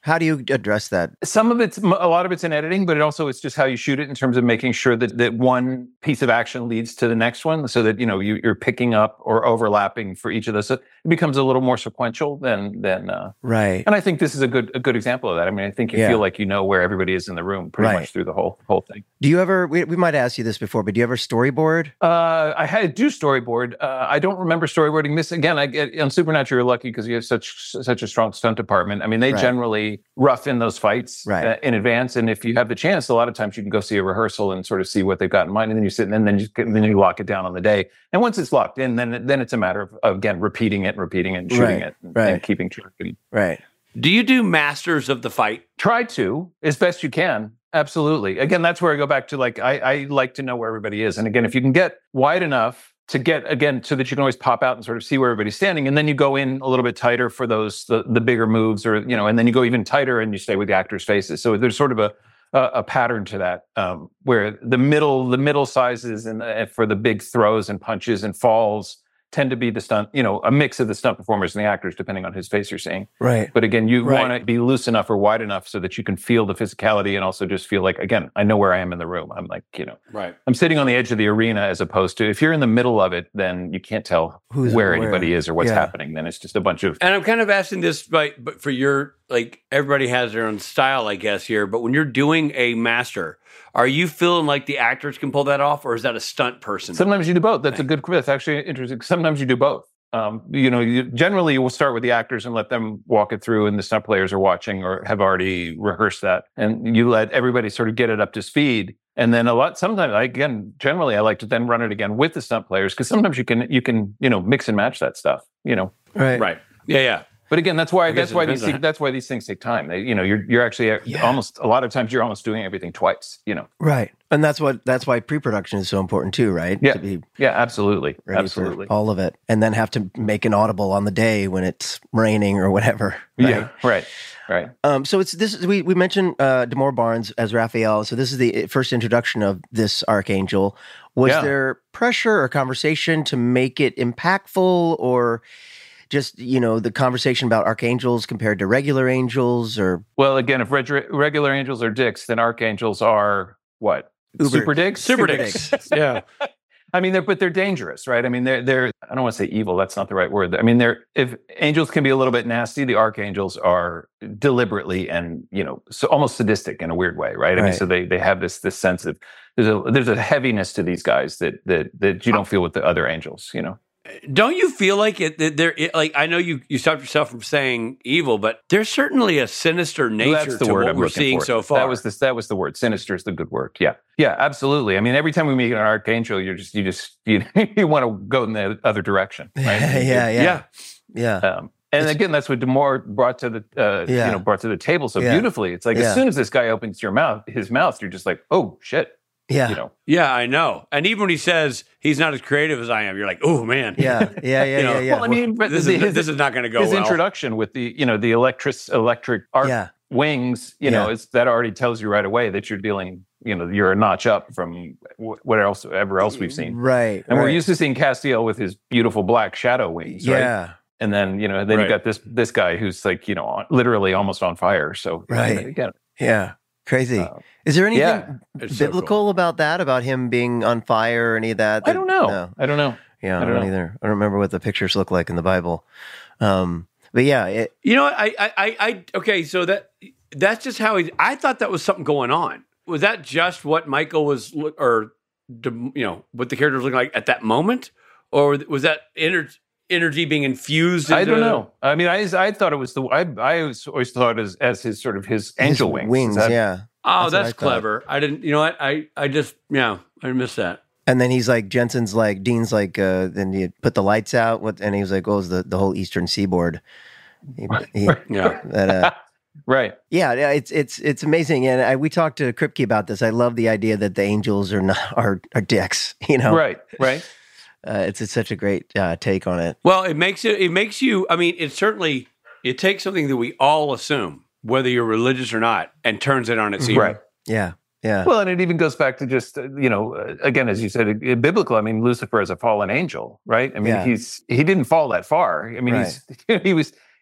How do you address that? Some of it's, a lot of it's in editing, but it also it's just how you shoot it in terms of making sure that, that one piece of action leads to the next one, so that, you know, you, you're picking up or overlapping for each of those. So it becomes a little more sequential than, than, uh, right. And I think this is a good, a good example of that. I mean, I think you Yeah. feel like you know where everybody is in the room pretty Right. much through the whole, whole thing. Do you ever, we, we might have asked you this before, but do you ever storyboard? Uh, I had do storyboard. Uh, I don't remember storyboarding this. Again, I get on Supernatural, you're lucky because you have such such a strong stunt department. I mean, they Right. generally rough in those fights Right. uh, in advance, and if you have the chance, a lot of times you can go see a rehearsal and sort of see what they've got in mind, and then you sit and then you then you lock it down on the day. And once it's locked in, then then it's a matter of, of again repeating it, and repeating it, and shooting Right. it, and, Right. and keeping track. Right. Do you do masters of the fight? Try to as best you can. Absolutely. Again, that's where I go back to, like, I, I like to know where everybody is. And again, if you can get wide enough to get, again, so that you can always pop out and sort of see where everybody's standing, and then you go in a little bit tighter for those, the, the bigger moves, or, you know, and then you go even tighter and you stay with the actors' faces. So there's sort of a, a, a pattern to that, um, where the middle, the middle sizes and uh, for the big throws and punches and falls tend to be the stunt, you know, a mix of the stunt performers and the actors, depending on whose face you're seeing. Right. But again, you Right. want to be loose enough or wide enough so that you can feel the physicality, and also just feel like, again, I know where I am in the room. I'm like, you know, Right. I'm sitting on the edge of the arena, as opposed to, if you're in the middle of it, then you can't tell Who's where where. anybody is or what's Yeah. happening. Then it's just a bunch of, And I'm kind of asking this, by, but for your, like, everybody has their own style, I guess, here. But when you're doing a master, are you feeling like the actors can pull that off, or is that a stunt person? sometimes you do both. That's a good, that's actually interesting. Sometimes you do both. Um, you know, you, generally you will start with the actors and let them walk it through, and the stunt players are watching or have already rehearsed that. And you let everybody sort of get it up to speed. And then a lot, sometimes, I, again, generally I like to then run it again with the stunt players, because sometimes you can, you can, you know, mix and match that stuff, you know. Right. Right. Yeah, yeah. But again, that's why I guess that's it why these depends on- things, that's why these things take time. They, you know, you're you're actually Yeah. almost, a lot of times you're almost doing everything twice, you know. Right. And that's what that's why pre-production is so important too, right? Yeah. To be Yeah, absolutely. ready Absolutely. for all of it. And then have to make an audible on the day when it's raining or whatever. Right? Yeah, right. Right. Um, so it's this. is- We we mentioned uh, Damore Barnes as Raphael. So this is the first introduction of this archangel. Was Yeah. there pressure or conversation to make it impactful, or just, you know, the conversation about archangels compared to regular angels, or Well, again, if reg- regular angels are dicks, then archangels are what? Uber- Super dicks? Super Super dicks. Yeah. I mean, they're, but they're dangerous, right? I mean, they're, they're, I don't want to say evil. That's not the right word. I mean, they're, if angels can be a little bit nasty, the archangels are deliberately and, you know, so almost sadistic in a weird way, right? I mean, Right. so they, they have this, this sense of, there's a, there's a heaviness to these guys that, that, that you don't feel with the other angels, you know? Don't you feel like it? That there, it, like I know you, you stopped yourself from saying evil, but there's certainly a sinister nature That's the to word what I'm we're looking seeing for. so far. That was the that was the word. Sinister is the good word. Yeah, yeah, absolutely. I mean, every time we meet an archangel, you're just you just you, you want to go in the other direction, right? yeah, yeah, yeah. yeah. Um, and It's- again, that's what Damore brought to the uh, Yeah. you know brought to the table so Yeah. beautifully. It's like Yeah. as soon as this guy opens your mouth, his mouth, you're just like, oh shit, Yeah. you know. Yeah, I know. And even when he says he's not as creative as I am, you're like, oh man. Yeah, yeah, yeah, You know, yeah, yeah. Well, I mean, but This the- is his, this is not going to go his well. introduction with the you know the electric electric arc Yeah. wings, you know, Yeah. it's that already tells you right away that you're dealing, you know, you're a notch up from wh- what else ever else we've seen. Right. And right. we're used to seeing Castiel with his beautiful black shadow wings, right? Yeah. And then, you know, then Right. you got this this guy who's like, you know, on, literally almost on fire. So, Right. again, Yeah. Crazy. uh, Is there anything yeah, It's so biblical cool. about that? About him being on fire or any of that? I don't know. No. I don't know. Yeah, I I don't, don't know. either. I don't remember what the pictures look like in the Bible. Um, but yeah, it, You know what? I, I, I, I, okay, so that that's just how he. I thought that was something going on. Was that just what Michael was, look, or you know, what the character was looking like at that moment, or was that ener- energy being infused? I into- don't know. I mean, I I thought it was the I I always, always thought as as his sort of his angel his wings. Wings, Is that- yeah. Oh, That's what I that's, thought. clever. I didn't. You know what? I, I just, yeah, I missed that. And then he's like, Jensen's like, Dean's like, uh, then you put the lights out. What? And he was like, oh, it's the, the whole Eastern Seaboard. He, he, Yeah. that, uh, Right. yeah, yeah, it's it's it's amazing. And I, we talked to Kripke about this. I love the idea that the angels are not are, are dicks. You know, Right. Right. Uh, it's, it's such a great uh, take on it. Well, it makes it. It makes you. I mean, it certainly. It takes something that we all assume, whether you're religious or not, and turns it on its ear. Right. Yeah, yeah, Well, and it even goes back to just, uh, you know, uh, again, as you said, uh, biblical. I mean, Lucifer is a fallen angel, right? I mean, Yeah. he's he didn't fall that far. I mean, he's he was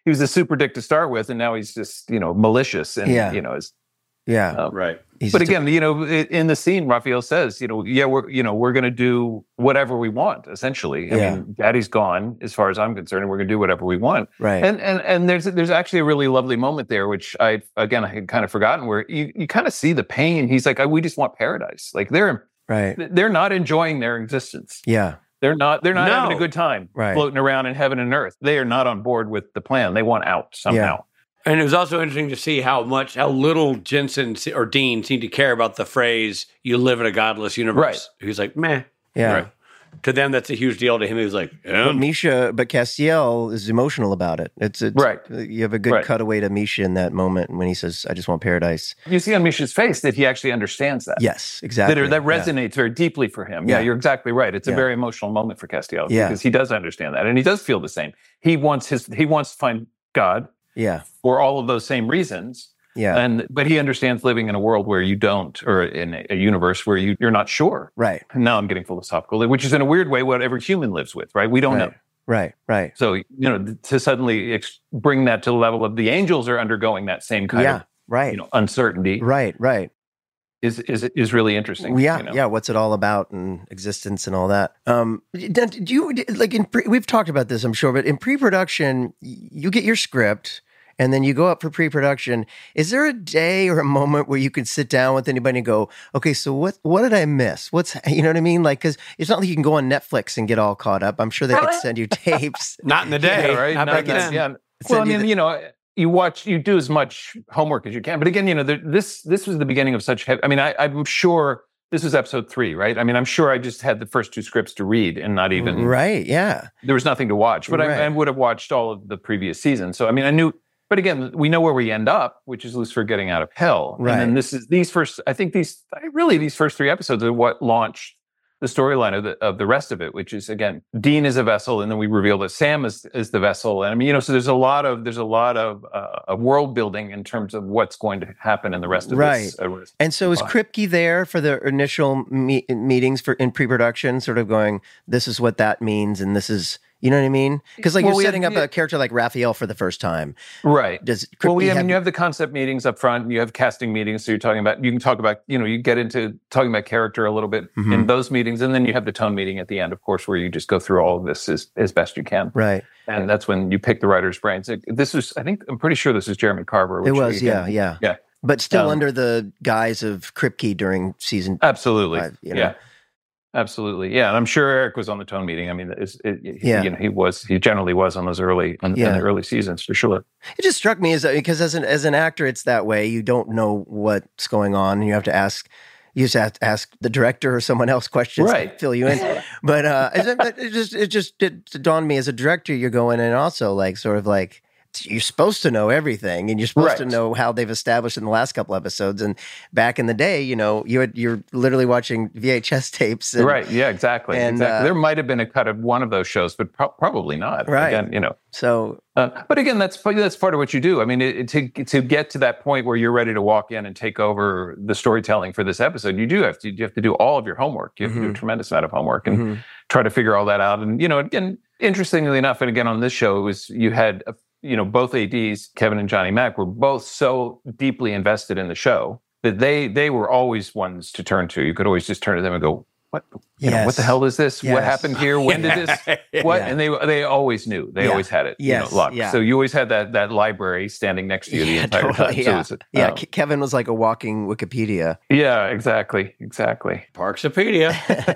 he was a super dick to start with, and now he's just, you know, malicious and, Yeah. you know, is Yeah. um, Right. He's but just a- again, you know, i- in the scene, Raphael says, you know, yeah, we're, you know, we're going to do whatever we want, essentially. I Yeah. mean, Daddy's gone, as far as I'm concerned, and we're going to do whatever we want. Right. And and and there's there's actually a really lovely moment there, which I again I had kind of forgotten, where you, you kind of see the pain. He's like, we just want paradise. Like they're right. they're not enjoying their existence. Yeah. They're not they're not No. having a good time Right. floating around in heaven and earth. They are not on board with the plan. They want out somehow. And it was also interesting to see how much, how little Jensen se- or Dean seemed to care about the phrase, you live in a godless universe. He's like, meh. Yeah. Right. To them, that's a huge deal. To him, he was like, But um, Misha, but Castiel is emotional about it. It's, it's Right. You have a good Right. cutaway to Misha in that moment when he says, "I just want paradise." You see on Misha's face that he actually understands that. Yes, exactly. That, that Yeah. resonates very deeply for him. Yeah, Yeah. you're exactly right. It's Yeah. a very emotional moment for Castiel Yeah. because he does understand that, and he does feel the same. He wants his he wants to find God Yeah, for all of those same reasons. yeah, And but he understands living in a world where you don't, or in a, a universe where you you're not sure. right, Now I'm getting philosophical, which is in a weird way what every human lives with, right? We don't right, know. right, right. So you know, to suddenly ex- bring that to the level of the angels are undergoing that same kind Yeah, of right, you know uncertainty right, right. is is is really interesting. Yeah, you know? yeah. What's it all about and existence and all that? Um, do do you like in pre, we've talked about this, I'm sure, but in pre-production, you get your script. And then you go up for pre-production. Is there a day or a moment where you can sit down with anybody and go, okay, so what what did I miss? What's, you know what I mean? Like, because it's not like you can go on Netflix and get all caught up. I'm sure they could send you tapes. not in the day, Yeah, right? Not Not back that- then. yeah. Send Well, I you mean, the- you know, you watch, you do as much homework as you can. But again, you know, there, this this was the beginning of such heavy. I mean, I, I'm sure this was episode three, right? I mean, I'm sure I just had the first two scripts to read and not even Right, yeah. there was nothing to watch. But Right. I, I would have watched all of the previous seasons. So I mean, I knew. But again, we know where we end up, which is Lucifer getting out of hell. Right. And then this is these first. I think these really these first three episodes are what launched the storyline of the of the rest of it, which is again, Dean is a vessel, and then we reveal that Sam is is the vessel. And I mean, you know, so there's a lot of there's a lot of uh, of world building in terms of what's going to happen in the rest of Right. this. Uh, rest And so is Fine. Kripke there for the initial me- meetings for in pre-production, sort of going, this is what that means, and this is, you know what I mean? Because like Well, you're we setting have- up a character like Raphael for the first time. right. Does Kripke Well, we, I have, mean, you have the concept meetings up front, and you have casting meetings. So you're talking about, you can talk about, you know, you get into talking about character a little bit Mhm. in those meetings, and then you have the tone meeting at the end, of course, where you just go through all of this as, as best you can. right? And that's when you pick the writer's brains. It- This was, I think, I'm pretty sure this is Jeremy Carver. It which was, we- yeah, yeah, Yeah. But still Um, under the guise of Kripke during season. Absolutely. Five, you know? Yeah. Absolutely. Yeah. And I'm sure Eric was on the tone meeting. I mean, it's, it, it- Yeah. you know, he was, he generally was on those early, on, Yeah. in the early seasons for sure. It just struck me as because as an as an actor, it's that way. You don't know what's going on, and you have to ask. You just have to ask the director or someone else questions to Right. fill you in. But uh, it, but it just it just it dawned me as a director, you're going in also like sort of like you're supposed to know everything, and you're supposed to Right. know how they've established in the last couple episodes. And back in the day, you know, you had, you're literally watching V H S tapes, and, Right. Yeah, exactly. and, exactly. uh, there might have been a cut of one of those shows, but pro- probably not. Right. Again, you know, So Uh, but again, that's that's part of what you do. I mean, it, to to get to that point where you're ready to walk in and take over the storytelling for this episode, you do have to you have to do all of your homework. You have to do a Mhm. tremendous amount of homework and Mhm. try to figure all that out. And you know, again, interestingly enough, and again on this show, it was you had uh, you know both A Ds, Kevin and Johnny Mac, were both so deeply invested in the show that they they were always ones to turn to. You could always just turn to them and go, "What? You know, what the Yes. hell is this? What Yes. happened here? When did this? What?" Yeah. And they they always knew. They Yeah. always had it. Yes. You know, locked. Yeah. So you always had that that library standing next to you the Yeah, entire totally, time. So yeah. it was, uh, yeah, Ke- Kevin was like a walking Wikipedia. yeah, exactly, exactly. Parksopedia.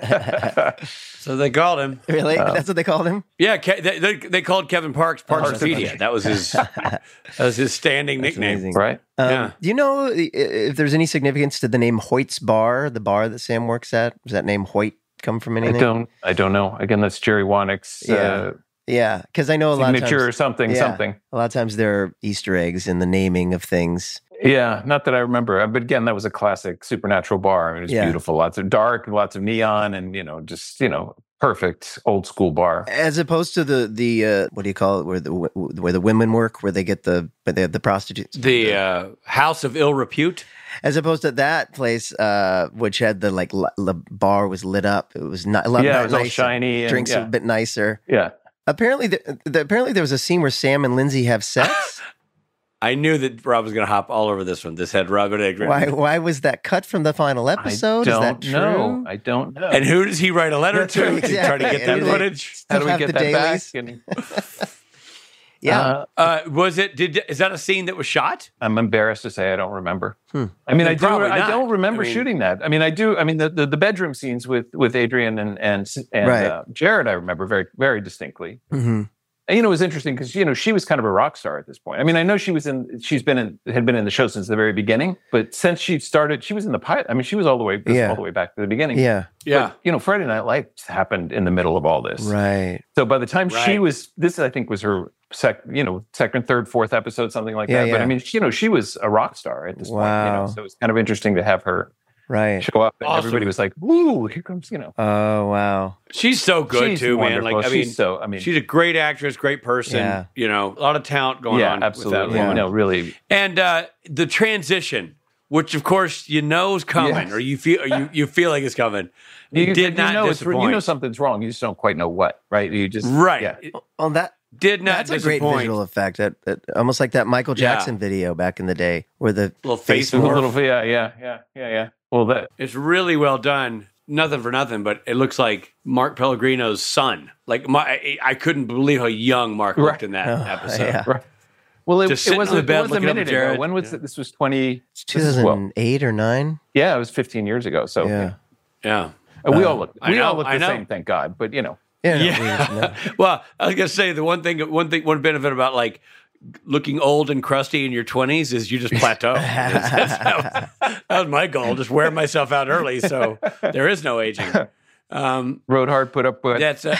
So they called him. Really? Uh, That's what they called him? Yeah, Ke- they, they, they called Kevin Parks Parksopedia. Parksopedia. That was his that was his standing That's nickname. amazing. Right. Um, Yeah. Do you know i- if there's any significance to the name Hoyt's Bar, the bar that Sam works at? Does that name Hoyt come from I anything? don't. I don't know. Again, that's Jerry Wanick's Yeah. uh, Yeah, because I know a lot of signature or times, something. yeah. Something. a lot of times there are Easter eggs in the naming of things. Yeah, not that I remember. Uh, But again, that was a classic supernatural bar. I mean, it was Yeah. beautiful. Lots of dark, lots of neon, and you know, just you know, perfect old school bar. As opposed to the the uh, what do you call it, where the where the women work, where they get the but they have the prostitutes. The uh, House of Ill Repute. As opposed to that place, uh, which had the like l- the bar was lit up. It was not, a lot Yeah, not it was all nicer. shiny and- Drinks yeah. a bit nicer. Yeah. Apparently, the, the, apparently there was a scene where Sam and Lindsay have sex. I knew that Rob was going to hop all over this one. This had Robin Egg. Why? Why was that cut from the final episode? I don't Is that true? know. I don't know. And who does he write a letter That's to right, to try to exactly. get that And they footage? How do we have get the that dailies. back? And, Yeah. uh, Uh, was it? Did is that a scene that was shot? I'm embarrassed to say I don't remember. Hmm. I mean, Well, I do. probably I not. don't remember I mean- shooting that. I mean, I do. I mean, the, the, the bedroom scenes with with Adrian and and, and Right. uh, Jared, I remember very very distinctly. Mm-hmm. And, you know, it was interesting because, you know, she was kind of a rock star at this point. I mean, I know she was in, she's been in, had been in the show since the very beginning, but since she started, she was in the pilot. I mean, she was all the way, Yeah. all the way back to the beginning. Yeah. Yeah. But, you know, Friday Night Lights happened in the middle of all this. Right. So by the time she Right. was, this I think was her sec, you know, second, third, fourth episode, something like Yeah, that. But yeah. I mean, she, you know, she was a rock star at this point. You Wow. know, so it was kind of interesting to have her Right. show up. And Awesome. everybody was like, "Woo, here comes," you know. Oh wow. She's so good She's too, man. wonderful. Like I she's mean, so. I mean, she's a great actress, great person. Yeah. You know, a lot of talent going yeah, on. absolutely. With that woman. No, really. And uh, the transition, which of course you know is coming, Yes. or you feel, or you you feel like it's coming. You, It did you not know it's- disappoint. You know something's wrong. You just don't quite know what, right? You just Right. Yeah. It Well, that did not that's a great disappoint. visual effect. That, that almost like that Michael Yeah. Jackson video back in the day, where the Little face A morph. little, yeah, yeah, yeah, yeah, yeah. Well, that It's really well done. Nothing for nothing, but it looks like Mark Pellegrino's son. Like my, I, I couldn't believe how young Mark looked Right. in that Oh, episode. yeah. right. Well, it, Just it sitting was, on the a- bed it was a looking up at minute ago. Jared. When was Yeah. it? This was twenty. It's this is, well, two thousand eight or nine. yeah, it was fifteen years ago. So Yeah. Yeah. Uh, we Uh, all look. I We know, all look I the know. same, thank God. But you know, Yeah. no, Yeah. we- no. Well, I was gonna say the one thing, one thing, one benefit about like looking old and crusty in your twenties is you just plateau. That's- that's- that, was, that was my goal, just wear myself out early, so there is no aging. Um, Rode Hard put up with. that's a,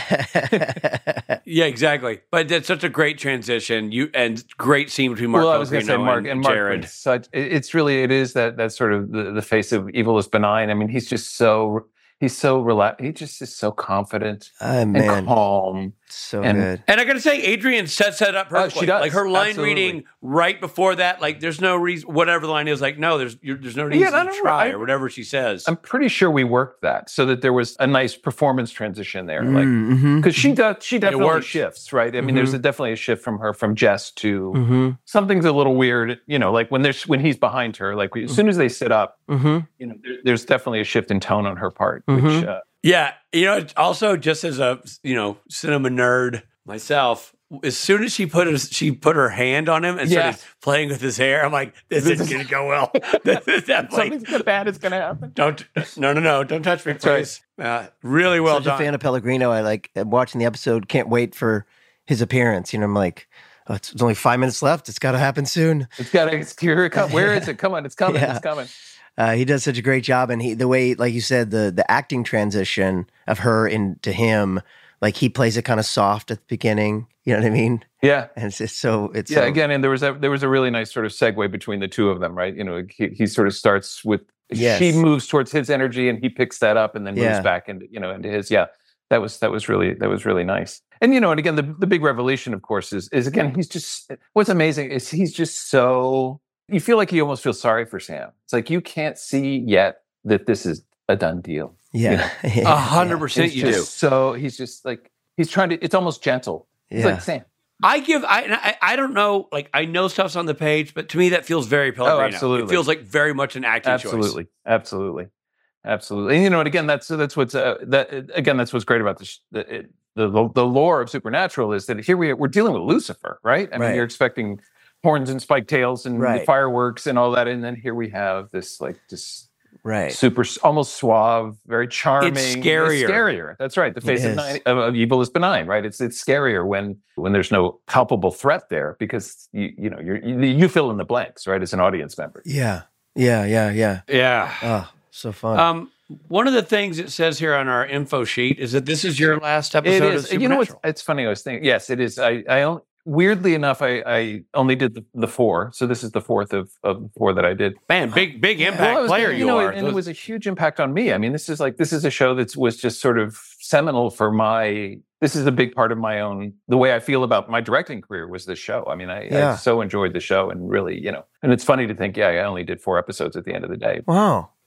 yeah, exactly. But that's such a great transition. You and great scene between Mark well, I was going to say Pellegrino Mark and, and Mark. Jared. brings Such, it- it's really it is that that sort of the, the face of evil is benign. I mean, he's just so he's so relaxed. He just is so confident Oh, and man, calm. so and- good. And I got to say, Adrian sets that up Oh, perfectly. she does. Like her line Absolutely. reading right before that, like there's no reason, whatever the line is, like, no, there's you're, there's no reason I to don't know. try I- or whatever she says. I'm pretty sure we worked that so that there was a nice performance transition there, like Mm-hmm. because she does she definitely works. shifts, right? I mean, there's a, definitely a shift from her from Jess to Mm-hmm. something's a little weird, you know, like when there's when he's behind her, like as soon as they sit up, Mm-hmm. you know, there, there's definitely a shift in tone on her part, which Mhm. uh, Yeah, you know, it's also just as a you know cinema nerd myself, as soon as she put his, she put her hand on him and Yeah. started playing with his hair, I'm like, this This isn't is- going to go well. This is definitely something bad is going to happen. don't no no no don't touch me, That's right. please. Uh, really well Such done. a fan of Pellegrino. I like uh, watching the episode. Can't wait for his appearance. You know, I'm like, oh, it's, it's only five minutes left. It's got to happen soon. It's got to here it comes. Where is it? Come on, it's coming. Yeah. It's coming. Uh, he does such a great job, and he the way, like you said, the the acting transition of her into him, like he plays it kind of soft at the beginning. You know what I mean? Yeah. And it's just so it's Yeah, so, again, and there was a there was a really nice sort of segue between the two of them, right? You know, he, he sort of starts with Yes. she moves towards his energy, and he picks that up, and then moves Yeah. back into you know into his. Yeah, that was that was really that was really nice. And you know, and again, the the big revelation, of course, is is again he's just what's amazing is he's just so you feel like you almost feel sorry for Sam. It's like you can't see yet that this is a done deal. yeah, A hundred percent, He's you do. just so he's just like he's trying to. It's almost gentle. It's Yeah. like Sam. I give I, I I don't know, like I know stuff's on the page, but to me that feels very Pellegrino. Oh, absolutely. It feels like very much an acting Absolutely, choice. absolutely, absolutely. And you know, and again, that's that's what's uh, that again, that's what's great about the, sh- the it- the the lore of Supernatural is that here we are, we're dealing with Lucifer, right? I mean, Right. you're expecting horns and spiked tails and Right. fireworks and all that, and then here we have this like this right. super, almost suave, very charming, scarier. scarier. That's right. The face It of, is. nine, of, of evil is benign, right? It's it's scarier when when there's no palpable threat there because you you know you're, you you fill in the blanks, right? As an audience member. Yeah, yeah, yeah, yeah. Yeah. Oh, so fun. Um, one of the things it says here on our info sheet is that this is your last episode It of is. You know what's Supernatural. it's funny. I was thinking. Yes, it is. I I only, weirdly enough, I I only did the, the four. So this is the fourth of of the four that I did. Man, big big impact Well, I was player thinking, you, know, are. and Those- it was a huge impact on me. I mean, this is like this is a show that was just sort of seminal for my. This is a big part of my own. The way I feel about my directing career was this show. I mean, I, I Yeah. so enjoyed the show, and really, you know, and it's funny to think, yeah, I only did four episodes at the end of the day. wow.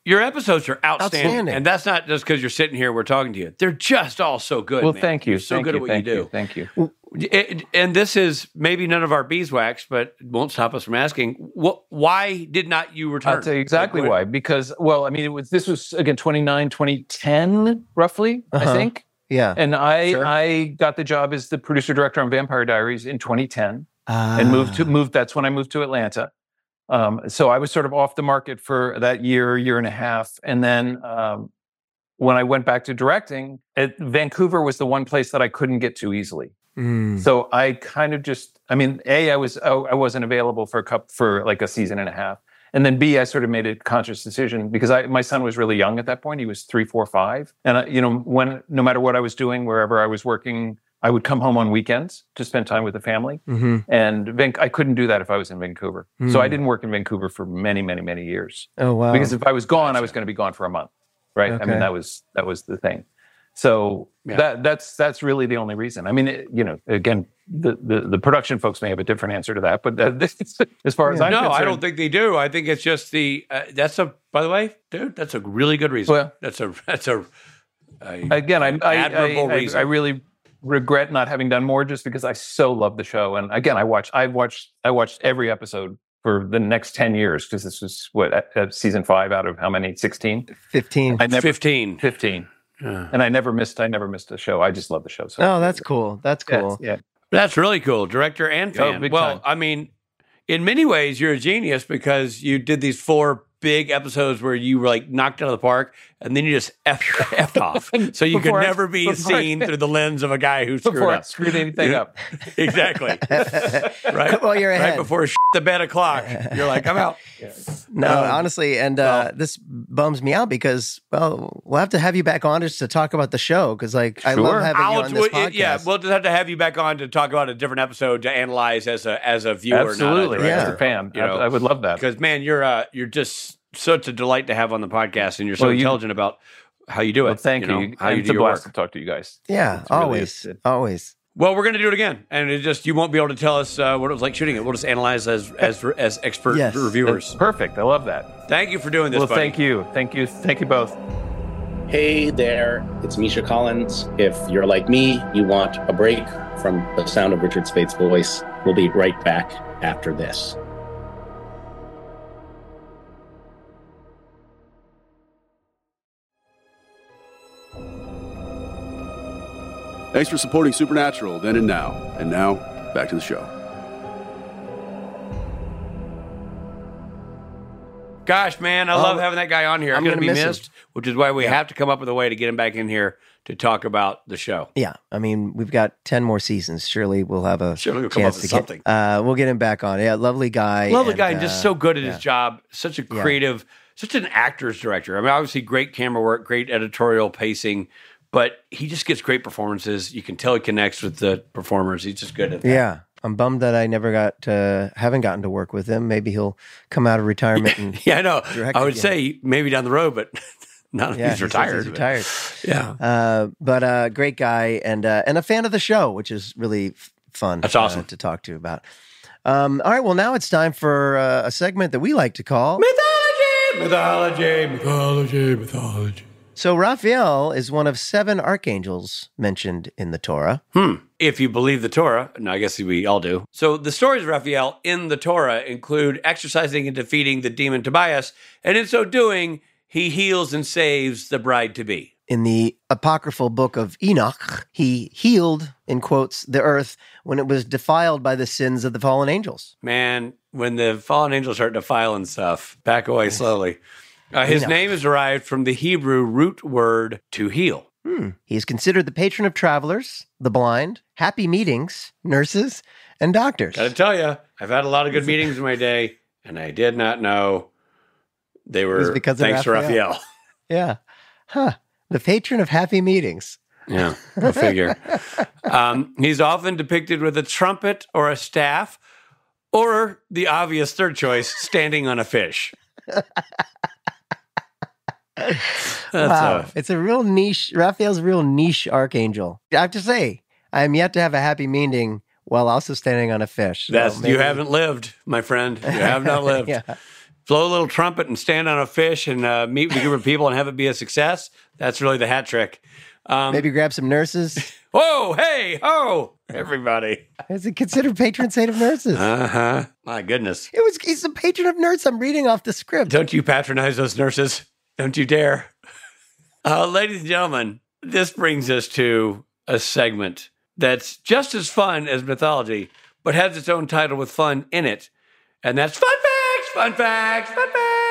Your episodes are outstanding. Outstanding. And that's not just because you're sitting here, we're talking to you. They're just all so good. Well, man. thank you. You're so thank good you, at what thank you do. Thank you. It, and this is maybe none of our beeswax, but it won't stop us from asking, what, why did not you return? I'll tell you exactly Like, why. Because, well, I mean, it was this was, again, twenty-nine, twenty ten, roughly, Uh-huh. I think. Yeah. And I Sure. I got the job as the producer director on Vampire Diaries in twenty ten Ah. and moved to moved. That's when I moved to Atlanta. Um, so I was sort of off the market for that year, year and a half. And then um, when I went back to directing, it, Vancouver was the one place that I couldn't get to easily. Mm. So I kind of just, I mean, A, I was I wasn't available for a cup for like a season and a half. And then B, I sort of made a conscious decision because I, my son was really young at that point. He was three, four, five. And, I, you know, when no matter what I was doing, wherever I was working, I would come home on weekends to spend time with the family. Mm-hmm. And Van- I couldn't do that if I was in Vancouver. So I Mm. didn't work in Vancouver for many, many, many years. Oh, wow. Because if I was gone, I was going to be gone for a month. Right. I Okay. mean, that was that was the thing. So Yeah. that that's that's really the only reason. I mean, it, you know, again, the, the the production folks may have a different answer to that, but uh, this, as far as I'm no, concerned, I don't think they do. I think it's just the, uh, that's a, by the way, dude, that's a really good reason. Well- that's a, that's a, a again, I I, admirable I, I, reason. I really regret not having done more, just because I so love the show. And again, I watched I watched I watched every episode for the next ten years because this was what uh, season five out of how many? sixteen? fifteen. I never fifteen. fifteen. Yeah. And I never missed I never missed a show. I just love the show. So Oh, that's cool. That's Yeah, cool. yeah. That's really cool. Director and Oh, fan. big well, time. I mean, in many ways, you're a genius because you did these four big episodes where you were like knocked out of the park and then you just effed, effed off. So you could Before I- never be before I- seen through the lens of a guy who screwed Before I up. screwed anything Yeah. up. Exactly. right. Well, you're Right ahead. before the bed o'clock. You're like, I'm out. No, Um, honestly, and uh, this bums me out because, well, we'll have to have you back on just to talk about the show because, like, I Sure. love having you I'll- on this podcast. yeah, we'll just have to have you back on to talk about a different episode to analyze as a as a viewer, Absolutely, not a as director. a fan, You I, know? I would love that. Because man, you're uh, you're just such a delight to have on the podcast, and you're so Well, you- intelligent about how you do it. Well, thank you. know, how And you it's do a your blast work. to talk to you guys. Yeah, It's really- always, it's- always. Well, we're going to do it again, and it just you won't be able to tell us uh, what it was like shooting it. We'll just analyze as as as expert Yes. reviewers. That's perfect. I love that. Thank you for doing this. Well, buddy. thank you. Thank you. Thank you both. Hey there, it's Misha Collins. If you're like me, you want a break from the sound of Richard Spade's voice, we'll be right back after this. Thanks for supporting Supernatural then and now. And now, back to the show. Gosh, man, I Oh, love having that guy on here. I'm I'm going to gonna be miss missed, which is why we have to come up with a way to get him back in here to talk about the show. Yeah, I mean, we've got ten more seasons. Surely we'll have a Surely we'll come chance up to with get. something. Uh, we'll get him back on. Yeah, lovely guy. Lovely and, guy, and just uh, so good at yeah. his job. Such a Yeah. creative, such an actor's director. I mean, obviously, great camera work, great editorial pacing, but he just gets great performances. You can tell he connects with the performers. He's just good at that. Yeah, I'm bummed that I never got to, haven't gotten to work with him. Maybe he'll come out of retirement and Yeah, I know. direct I would again. say maybe down the road, but not Yeah, he's he says retired. He's retired. Yeah. Uh, but uh, great guy and uh, and a fan of the show, which is really f- fun. That's awesome. uh, to talk to about. Um, all right, well now it's time for uh, a segment that we like to call Mythology, mythology, mythology, mythology. So Raphael is one of seven archangels mentioned in the Torah. Hmm. If you believe the Torah, and I guess we all do. So the stories of Raphael in the Torah include exercising and defeating the demon Tobias, and in so doing, he heals and saves the bride-to-be. In the apocryphal book of Enoch, he healed, in quotes, the earth when it was defiled by the sins of the fallen angels. Man, when the fallen angels start defiling stuff, back away slowly. Uh, his Enoch. name is derived from the Hebrew root word to heal. Hmm. He is considered the patron of travelers, the blind, happy meetings, nurses, and doctors. Gotta tell you, I've had a lot of good meetings in my day, and I did not know they was were because of thanks Raphael. to Raphael. Yeah. Huh. The patron of happy meetings. Yeah, go figure. um, he's often depicted with a trumpet or a staff, or the obvious third choice, standing on a fish. That's wow. a- It's a real niche, Raphael's a real niche archangel. I have to say, I am yet to have a happy meeting while also standing on a fish. So That's you maybe- haven't lived, my friend. You have not lived. Yeah. blow a little trumpet and stand on a fish and uh, meet with a group of people and have it be a success. That's really the hat trick. Um, Maybe grab some nurses. Whoa, hey, ho, everybody. Is it considered patron saint of nurses? Uh-huh. My goodness. It was. He's the patron of nurses. I'm reading off the script. Don't you patronize those nurses. Don't you dare. Uh, ladies and gentlemen, this brings us to a segment that's just as fun as mythology, but has its own title with fun in it. And that's Fun Facts, Fun Facts, Fun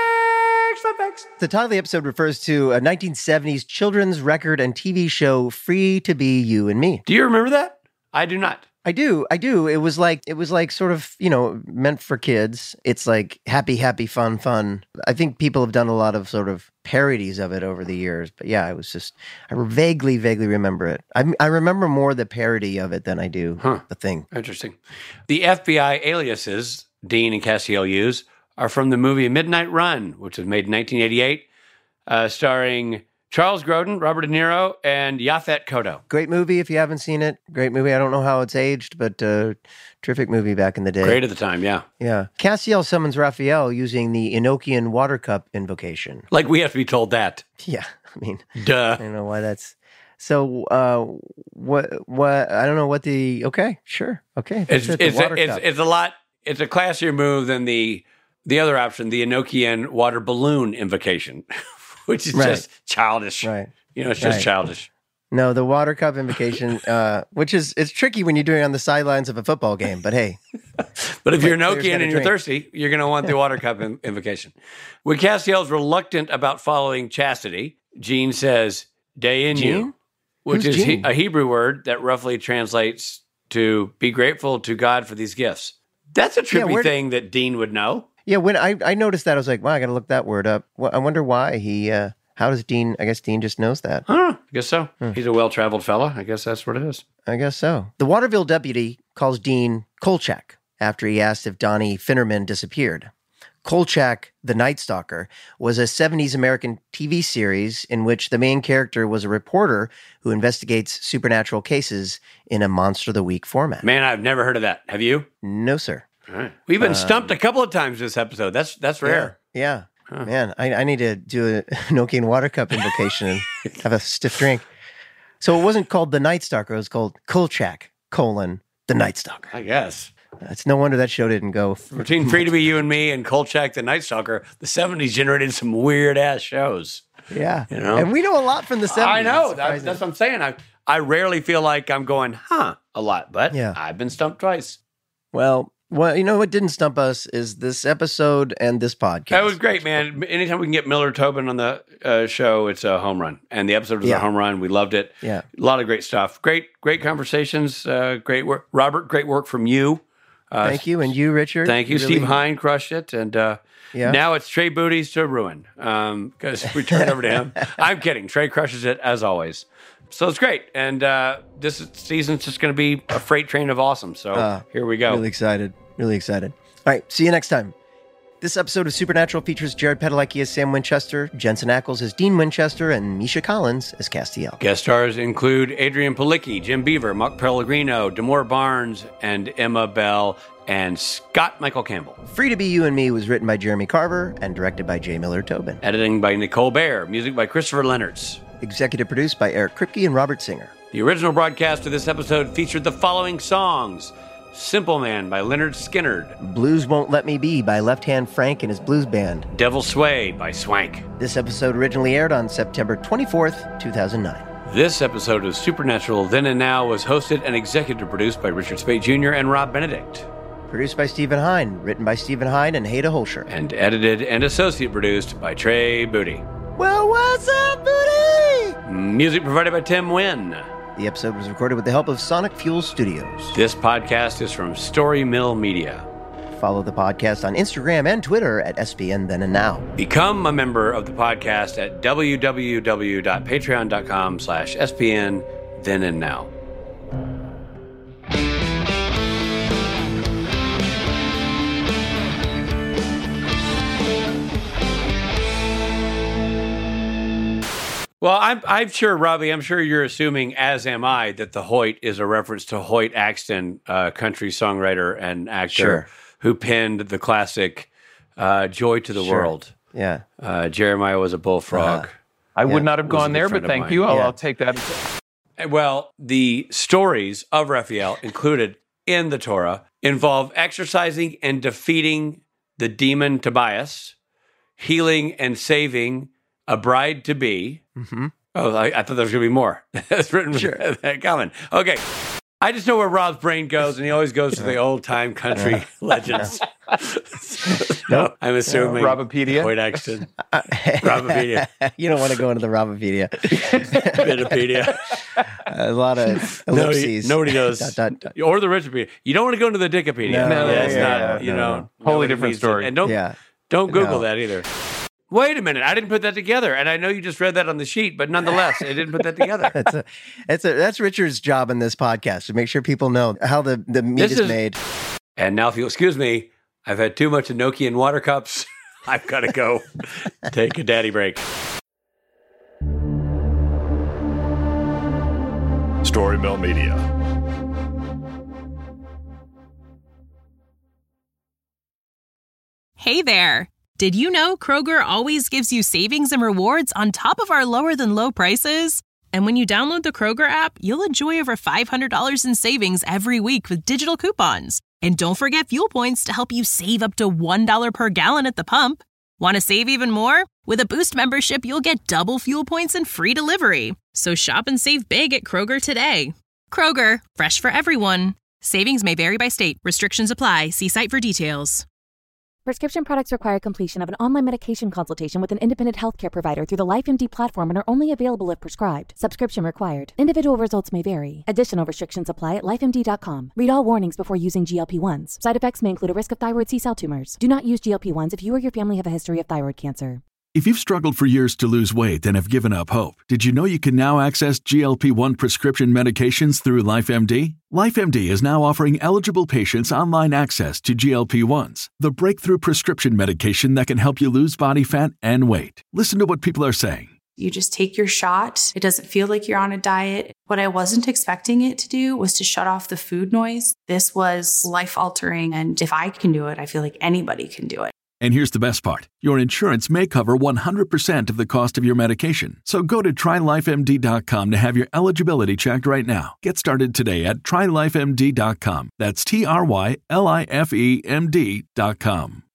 Facts, Fun Facts. The title of the episode refers to a nineteen seventies children's record and T V show, Free to Be You and Me. Do you remember that? I do not. I do. I do. It was like, it was like sort of, you know, meant for kids. It's like happy, happy, fun, fun. I think people have done a lot of sort of parodies of it over the years. But yeah, it was just, I vaguely, vaguely remember it. I, I remember more the parody of it than I do huh. the thing. Interesting. The F B I aliases Dean and Castiel use are from the movie Midnight Run, which was made in nineteen eighty-eight, uh, starring Charles Grodin, Robert De Niro, and Yaphet Kotto. Great movie if you haven't seen it. Great movie. I don't know how it's aged, but uh, terrific movie back in the day. Great at the time, yeah. Yeah. Castiel summons Raphael using the Enochian water cup invocation. Like we have to be told that. Yeah. I mean, duh. I don't know why that's... So, uh, what, what, I don't know what the, okay, sure. Okay. It's, it, it's, a, it's, it's a lot, it's a classier move than the, the other option, the Enochian water balloon invocation. Which is right. just childish. Right. You know, it's just right. childish. No, the water cup invocation, uh, which is, it's tricky when you're doing it on the sidelines of a football game, but hey. But if you're Enochian and you're thirsty, you're going to want the water cup in- invocation. When Castiel's reluctant about following chastity, Gene says, day in Gene? you, which Who's is he- Gene? a Hebrew word that roughly translates to be grateful to God for these gifts. That's a trippy Yeah, where- thing that Dean would know. Yeah, when I, I noticed that, I was like, wow, I got to look that word up. Well, I wonder why he, uh, how does Dean, I guess Dean just knows that. Huh, I guess so. Hmm. He's a well-traveled fella. I guess that's what it is. I guess so. The Waterville deputy calls Dean Kolchak after he asked if Donnie Finnerman disappeared. Kolchak, the Night Stalker, was a seventies American T V series in which the main character was a reporter who investigates supernatural cases in a Monster of the Week format. Man, I've never heard of that. Have you? No, sir. All right. We've been Um, stumped a couple of times this episode. That's that's rare. Yeah. yeah. Huh. Man, I, I need to do a Enochian water cup invocation and have a stiff drink. So it wasn't called the Night Stalker. It was called Kolchak, colon, the Night Stalker. I guess. It's no wonder that show didn't go. Between Free to Be You and Me and Kolchak the Night Stalker, the seventies generated some weird-ass shows. Yeah. You know? And we know a lot from the seventies. I know. It's That, surprising. that's what I'm saying. I, I rarely feel like I'm going, huh, a lot. But Yeah. I've been stumped twice. Well, well, you know what didn't stump us is this episode and this podcast. That was great, man. Anytime we can get Miller Tobin on the uh, show, it's a home run. And the episode was Yeah. a home run. We loved it. Yeah. A lot of great stuff. Great, great conversations. Uh, great work. Robert, great work from you. Uh, Thank you. And you, Richard. Thank you. really- Steve Hine crushed it. And uh, Yeah. now it's Trey Booties to ruin because we turn it over to him. I'm kidding. Trey crushes it as always. So it's great. And uh, this season's just going to be a freight train of awesome. So Uh, here we go. Really excited. Really excited. All right. See you next time. This episode of Supernatural features Jared Padalecki as Sam Winchester, Jensen Ackles as Dean Winchester, and Misha Collins as Castiel. Guest stars include Adrian Palicki, Jim Beaver, Mark Pellegrino, Demore Barnes, and Emma Bell, and Scott Michael Campbell. Free to Be You and Me was written by Jeremy Carver and directed by J. Miller Tobin. Editing by Nicole Baer. Music by Christopher Leonards. Executive produced by Eric Kripke and Robert Singer. The original broadcast of this episode featured the following songs. Simple Man by Leonard Skinnerd. Blues Won't Let Me Be by Left Hand Frank and his blues band. Devil Sway by Swank. This episode originally aired on September twenty-fourth, two thousand nine. This episode of Supernatural Then and Now was hosted and executive produced by Richard Speight Junior and Rob Benedict. Produced by Stephen Hine, written by Stephen Hine and Haida Holscher. And edited and associate produced by Trey Booty. Well, what's up, Booty? Music provided by Tim Wynn. The episode was recorded with the help of Sonic Fuel Studios. This podcast is from Story Mill Media. Follow the podcast on Instagram and Twitter at S P N Then and Now. Become a member of the podcast at www.patreon.com slash SPN Then and Now. Well, I'm, I'm sure, Robbie, I'm sure you're assuming, as am I, that the Hoyt is a reference to Hoyt Axton, uh, country songwriter and actor Sure. who penned the classic uh, Joy to the Sure. World. Yeah. Uh, Jeremiah was a bullfrog. Uh-huh. I would Yeah. not have Was a gone good there, friend but of thank mine. you. I'll, Yeah. I'll take that. Well, the stories of Raphael included in the Torah involve exercising and defeating the demon Tobias, healing and saving a bride to be. Mm-hmm. Oh, I, I thought there was going to be more. That's written Sure. coming. Okay. I just know where Rob's brain goes, and he always goes to the old time country legends. So I'm assuming Robopedia? Hoyt Axton. Robopedia. You don't want to go into the Robopedia. Bitopedia. A lot of Nobody, ellipses. nobody knows. Dot, dot, dot. Or the Wikipedia. You don't want to go into the Dickopedia. No, no, yeah, it's yeah, not, yeah, you no, know. no. Wholly nobody different reads it. story. And don't, Yeah. don't Google No. that either. Wait a minute. I didn't put that together. And I know you just read that on the sheet, but nonetheless, I didn't put that together. That's a, that's a, that's Richard's job in this podcast to make sure people know how the, the meat This is, is- made. And now, if you'll excuse me, I've had too much Enochian water cups. I've got to go take a daddy break. Story Mill Media. Hey there! Did you know Kroger always gives you savings and rewards on top of our lower than low prices? And when you download the Kroger app, you'll enjoy over five hundred dollars in savings every week with digital coupons. And don't forget fuel points to help you save up to one dollar per gallon at the pump. Want to save even more? With a Boost membership, you'll get double fuel points and free delivery. So shop and save big at Kroger today. Kroger, fresh for everyone. Savings may vary by state. Restrictions apply. See site for details. Prescription products require completion of an online medication consultation with an independent healthcare provider through the LifeMD platform and are only available if prescribed. Subscription required. Individual results may vary. Additional restrictions apply at life M D dot com. Read all warnings before using G L P ones. Side effects may include a risk of thyroid C-cell tumors. Do not use G L P ones if you or your family have a history of thyroid cancer. If you've struggled for years to lose weight and have given up hope, did you know you can now access G L P one prescription medications through LifeMD? LifeMD is now offering eligible patients online access to G L P ones, the breakthrough prescription medication that can help you lose body fat and weight. Listen to what people are saying. You just take your shot. It doesn't feel like you're on a diet. What I wasn't expecting it to do was to shut off the food noise. This was life-altering, and if I can do it, I feel like anybody can do it. And here's the best part. Your insurance may cover one hundred percent of the cost of your medication. So go to try life M D dot com to have your eligibility checked right now. Get started today at try life M D dot com. That's T R Y L I F E M D dot com.